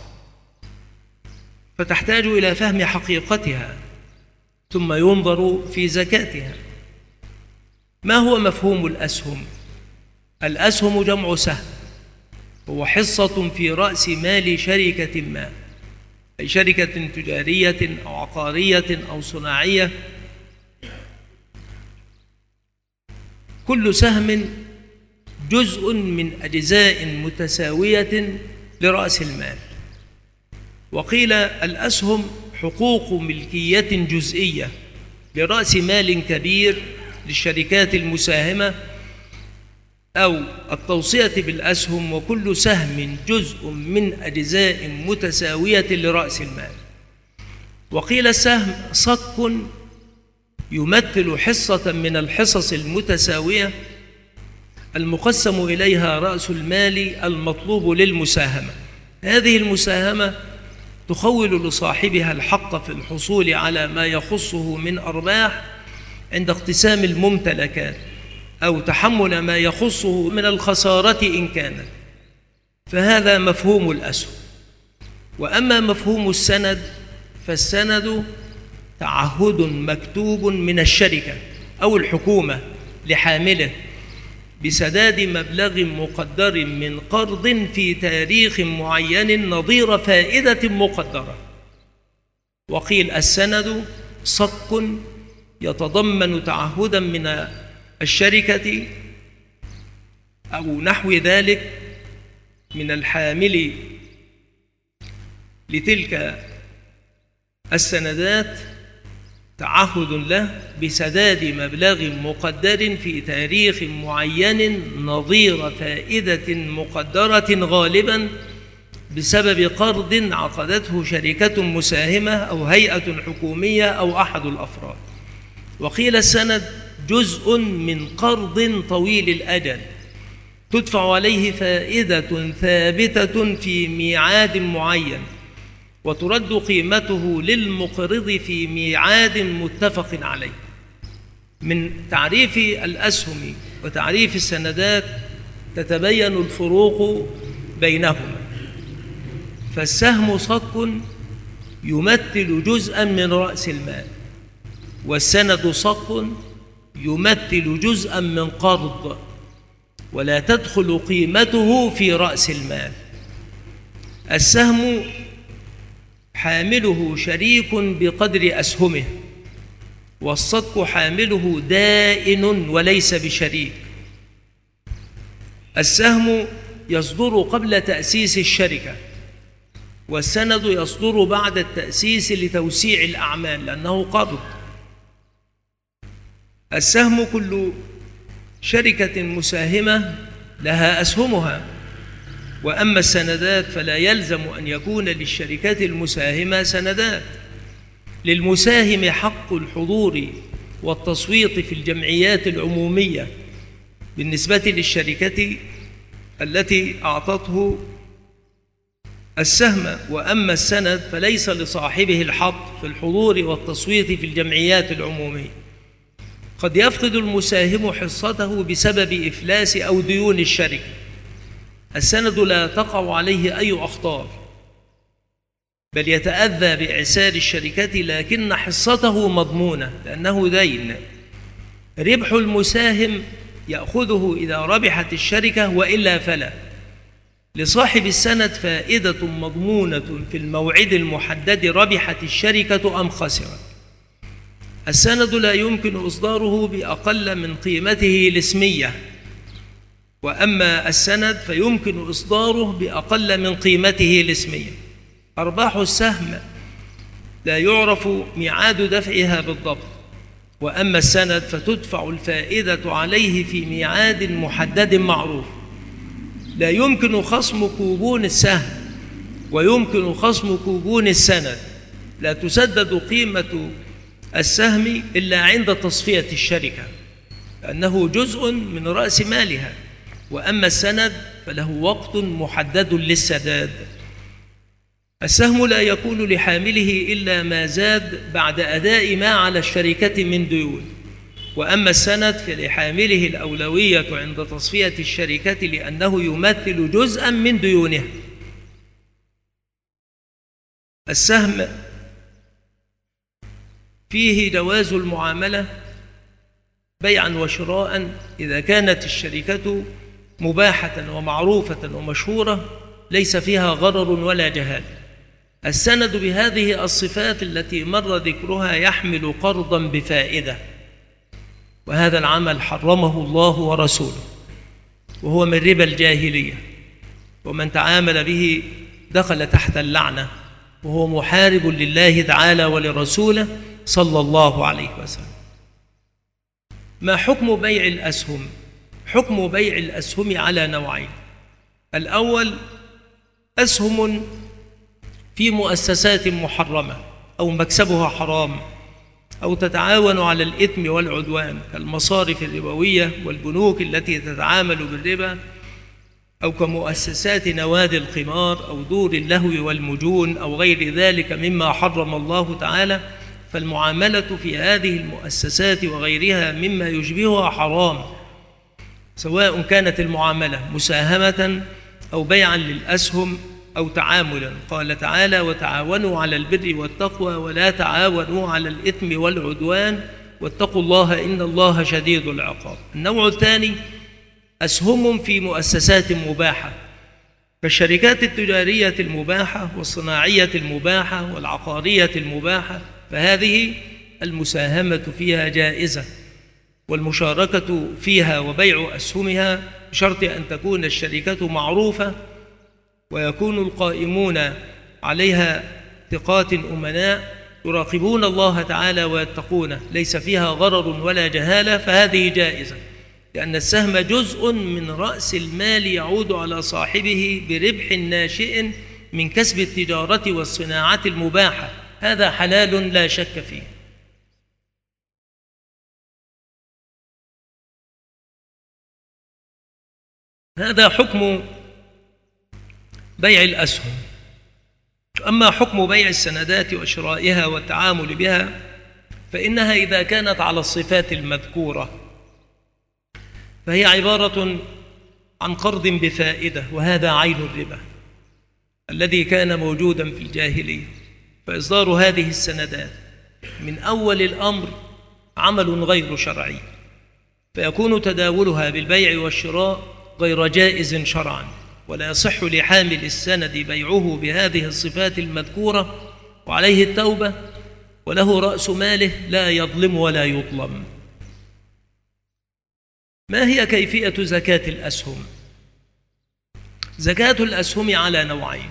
فتحتاج إلى فهم حقيقتها ثم ينظر في زكاتها. ما هو مفهوم الأسهم؟ الأسهم جمع سهم، هو حصة في رأس مال شركة ما، أي شركة تجارية أو عقارية أو صناعية. كل سهم جزء من أجزاء متساوية لرأس المال. وقيل الأسهم حقوق ملكية جزئية لرأس مال كبير للشركات المساهمة، أو التوصية بالأسهم، وكل سهم جزء من أجزاء متساوية لرأس المال. وقيل السهم صك يمثل حصة من الحصص المتساوية المقسم إليها رأس المال المطلوب للمساهمة. هذه المساهمة تخول لصاحبها الحق في الحصول على ما يخصه من أرباح عند اقتسام الممتلكات، أو تحمل ما يخصه من الخسارة إن كانت، فهذا مفهوم الأسهم. وأما مفهوم السند فالسند تعهد مكتوب من الشركة أو الحكومة لحامله بسداد مبلغ مقدر من قرض في تاريخ معين نظير فائدة مقدرة. وقيل السند صك يتضمن تعهدا من الشركة أو نحو ذلك من الحامل لتلك السندات، تعهد له بسداد مبلغ مقدر في تاريخ معين نظير فائدة مقدرة غالبا بسبب قرض عقدته شركة مساهمة أو هيئة حكومية أو أحد الأفراد. وقيل السند جزء من قرض طويل الأجل تدفع عليه فائدة ثابتة في ميعاد معين وترد قيمته للمقرض في ميعاد متفق عليه. من تعريف الأسهم وتعريف السندات تتبين الفروق بينهما. فالسهم صك يمثل جزءا من رأس المال، والسند صك يمثل جزءا من قرض ولا تدخل قيمته في رأس المال. السهم حامله شريك بقدر أسهمه، والصك حامله دائن وليس بشريك. السهم يصدر قبل تأسيس الشركة، والسند يصدر بعد التأسيس لتوسيع الأعمال لأنه قرض. السهم كل شركة مساهمة لها أسهمها، وأما السندات فلا يلزم أن يكون للشركات المساهمة سندات. للمساهم حق الحضور والتصويت في الجمعيات العمومية بالنسبة للشركة التي أعطته السهم، وأما السند فليس لصاحبه الحق في الحضور والتصويت في الجمعيات العمومية. قد يفقد المساهم حصته بسبب إفلاس أو ديون الشركة، السند لا تقع عليه أي أخطار، بل يتأذى بإعسار الشركة لكن حصته مضمونة لأنه دين. ربح المساهم يأخذه إذا ربحت الشركة وإلا فلا. لصاحب السند فائدة مضمونة في الموعد المحدد ربحت الشركة أم خسرت. السند لا يمكن إصداره بأقل من قيمته الاسمية، وأما السند فيمكن إصداره بأقل من قيمته الاسمية. أرباح السهم لا يعرف ميعاد دفعها بالضبط، وأما السند فتدفع الفائدة عليه في ميعاد محدد معروف. لا يمكن خصم كوبون السهم ويمكن خصم كوبون السند. لا تسدد قيمة السهم إلا عند تصفية الشركة لأنه جزء من رأس مالها، وأما السند فله وقت محدد للسداد. السهم لا يكون لحامله إلا ما زاد بعد أداء ما على الشركة من ديون، وأما السند فلحامله الأولوية عند تصفية الشركة لأنه يمثل جزءا من ديونها. السهم فيه جواز المعاملة بيعا وشراء إذا كانت الشركة مباحة ومعروفة ومشهورة ليس فيها غرر ولا جهالة. السند بهذه الصفات التي مر ذكرها يحمل قرضا بفائدة، وهذا العمل حرمه الله ورسوله، وهو من ربا الجاهلية، ومن تعامل به دخل تحت اللعنة، وهو محارب لله تعالى ولرسوله صلى الله عليه وسلم. ما حكم بيع الأسهم؟ حكم بيع الأسهم على نوعين. الأول أسهم في مؤسسات محرمة أو مكسبها حرام أو تتعاون على الإثم والعدوان كالمصارف الربوية والبنوك التي تتعامل بالربا، أو كمؤسسات نوادي القمار أو دور اللهو والمجون أو غير ذلك مما حرم الله تعالى. فالمعاملة في هذه المؤسسات وغيرها مما يشبهها حرام، سواء كانت المعاملة مساهمة أو بيعا للأسهم أو تعاملا. قال تعالى: وتعاونوا على البر والتقوى ولا تعاونوا على الإثم والعدوان واتقوا الله إن الله شديد العقاب. النوع الثاني أسهم في مؤسسات مباحة كالشركات التجارية المباحة والصناعية المباحة والعقارية المباحة، فهذه المساهمة فيها جائزة والمشاركة فيها وبيع أسهمها بشرط أن تكون الشركة معروفة ويكون القائمون عليها ثقات أمناء يراقبون الله تعالى ويتقونه، ليس فيها غرر ولا جهالة، فهذه جائزة، لأن السهم جزء من رأس المال يعود على صاحبه بربح ناشئ من كسب التجارة والصناعة المباحة، هذا حلال لا شك فيه. هذا حكم بيع الأسهم. أما حكم بيع السندات وشرائها والتعامل بها فإنها إذا كانت على الصفات المذكورة فهي عبارة عن قرض بفائدة، وهذا عين الربا الذي كان موجودا في الجاهلية. فإصدار هذه السندات من أول الأمر عمل غير شرعي، فيكون تداولها بالبيع والشراء غير جائز شرعا، ولا يصح لحامل السند بيعه بهذه الصفات المذكورة، وعليه التوبة وله رأس ماله لا يظلم ولا يظلم. ما هي كيفية زكاة الأسهم؟ زكاة الأسهم على نوعين.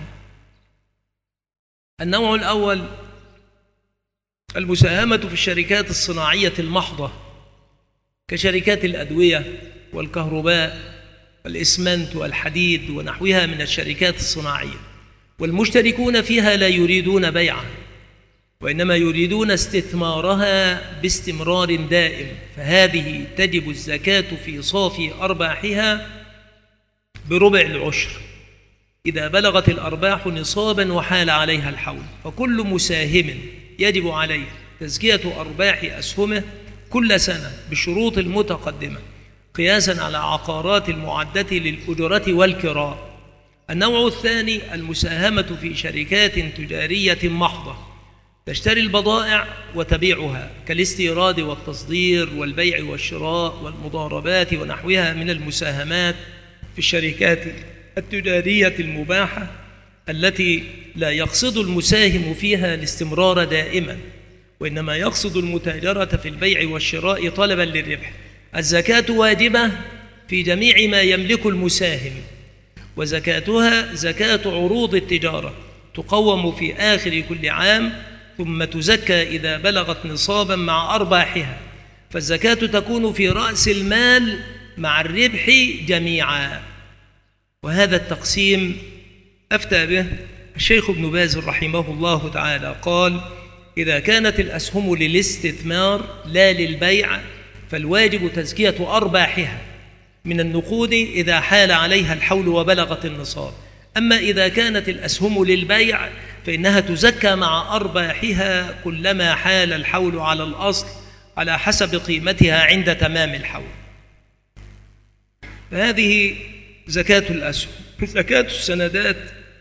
النوع الأول المساهمة في الشركات الصناعية المحضة كشركات الأدوية والكهرباء والإسمنت والحديد ونحوها من الشركات الصناعية، والمشتركون فيها لا يريدون بيعها وإنما يريدون استثمارها باستمرار دائم، فهذه تجب الزكاة في صافي أرباحها بربع العشر إذا بلغت الأرباح نصابا وحال عليها الحول. فكل مساهم يجب عليه تزكية أرباح أسهمه كل سنة بالشروط المتقدمة قياسا على عقارات المعدة للأجرة والكراء. النوع الثاني المساهمة في شركات تجارية محضة تشتري البضائع وتبيعها كالاستيراد والتصدير والبيع والشراء والمضاربات ونحوها من المساهمات في الشركات التجارية المباحة التي لا يقصد المساهم فيها الاستمرار دائما، وإنما يقصد المتاجرة في البيع والشراء طلبا للربح. الزكاة واجبة في جميع ما يملك المساهم، وزكاتها زكاة عروض التجارة تقوم في آخر كل عام ثم تزكى إذا بلغت نصابا مع أرباحها، فالزكاة تكون في رأس المال مع الربح جميعا. وهذا التقسيم أفتى به الشيخ ابن باز رحمه الله تعالى، قال: إذا كانت الأسهم للاستثمار لا للبيع فالواجب تزكية أرباحها من النقود إذا حال عليها الحول وبلغت النصاب. أما إذا كانت الأسهم للبيع فإنها تزكى مع أرباحها كلما حال الحول على الأصل على حسب قيمتها عند تمام الحول. فهذه زكاة الأسهم. زكاة السندات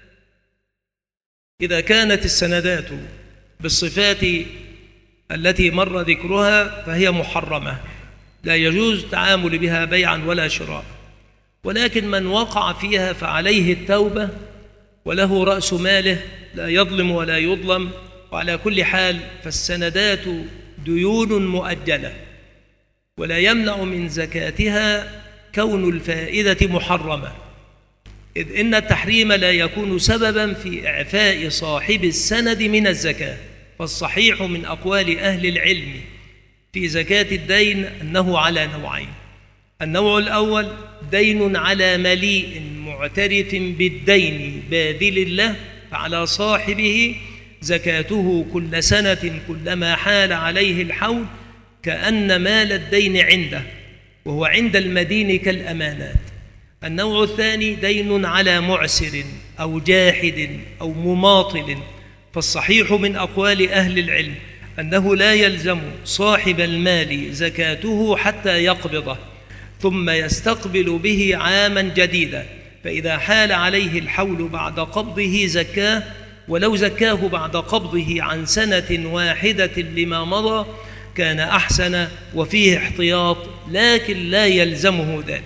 إذا كانت السندات بالصفات التي مر ذكرها فهي محرمة، لا يجوز التعامل بها بيعا ولا شراء، ولكن من وقع فيها فعليه التوبة وله رأس ماله لا يظلم ولا يظلم. وعلى كل حال فالسندات ديون مؤجلة، ولا يمنع من زكاتها كون الفائدة محرمة، إذ إن التحريم لا يكون سببا في إعفاء صاحب السند من الزكاة. فالصحيح من أقوال أهل العلم في زكاة الدين أنه على نوعين. النوع الأول دين على مليء معترف بالدين باذل له، فعلى صاحبه زكاته كل سنة كلما حال عليه الحول كأن مال الدين عنده، وهو عند المدين كالأمانات. النوع الثاني دين على معسر أو جاحد أو مماطل، فالصحيح من أقوال أهل العلم أنه لا يلزم صاحب المال زكاته حتى يقبضه، ثم يستقبل به عاما جديدا، فإذا حال عليه الحول بعد قبضه زكاه، ولو زكاه بعد قبضه عن سنة واحدة لما مضى كان أحسن وفيه احتياط، لكن لا يلزمه ذلك.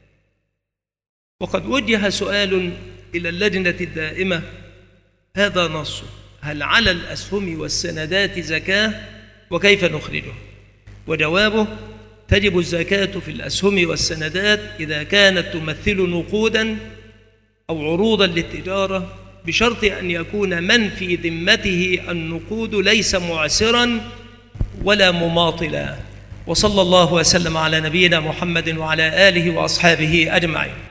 وقد وجه سؤال إلى اللجنة الدائمة، هذا نص: هل على الأسهم والسندات زكاة وكيف نخرجها؟ وجوابه: تجب الزكاة في الأسهم والسندات إذا كانت تمثل نقودا أو عروضا للتجارة، بشرط أن يكون من في ذمته النقود ليس معسرا ولا مماطلا. وصلى الله وسلم على نبينا محمد وعلى آله وأصحابه أجمعين.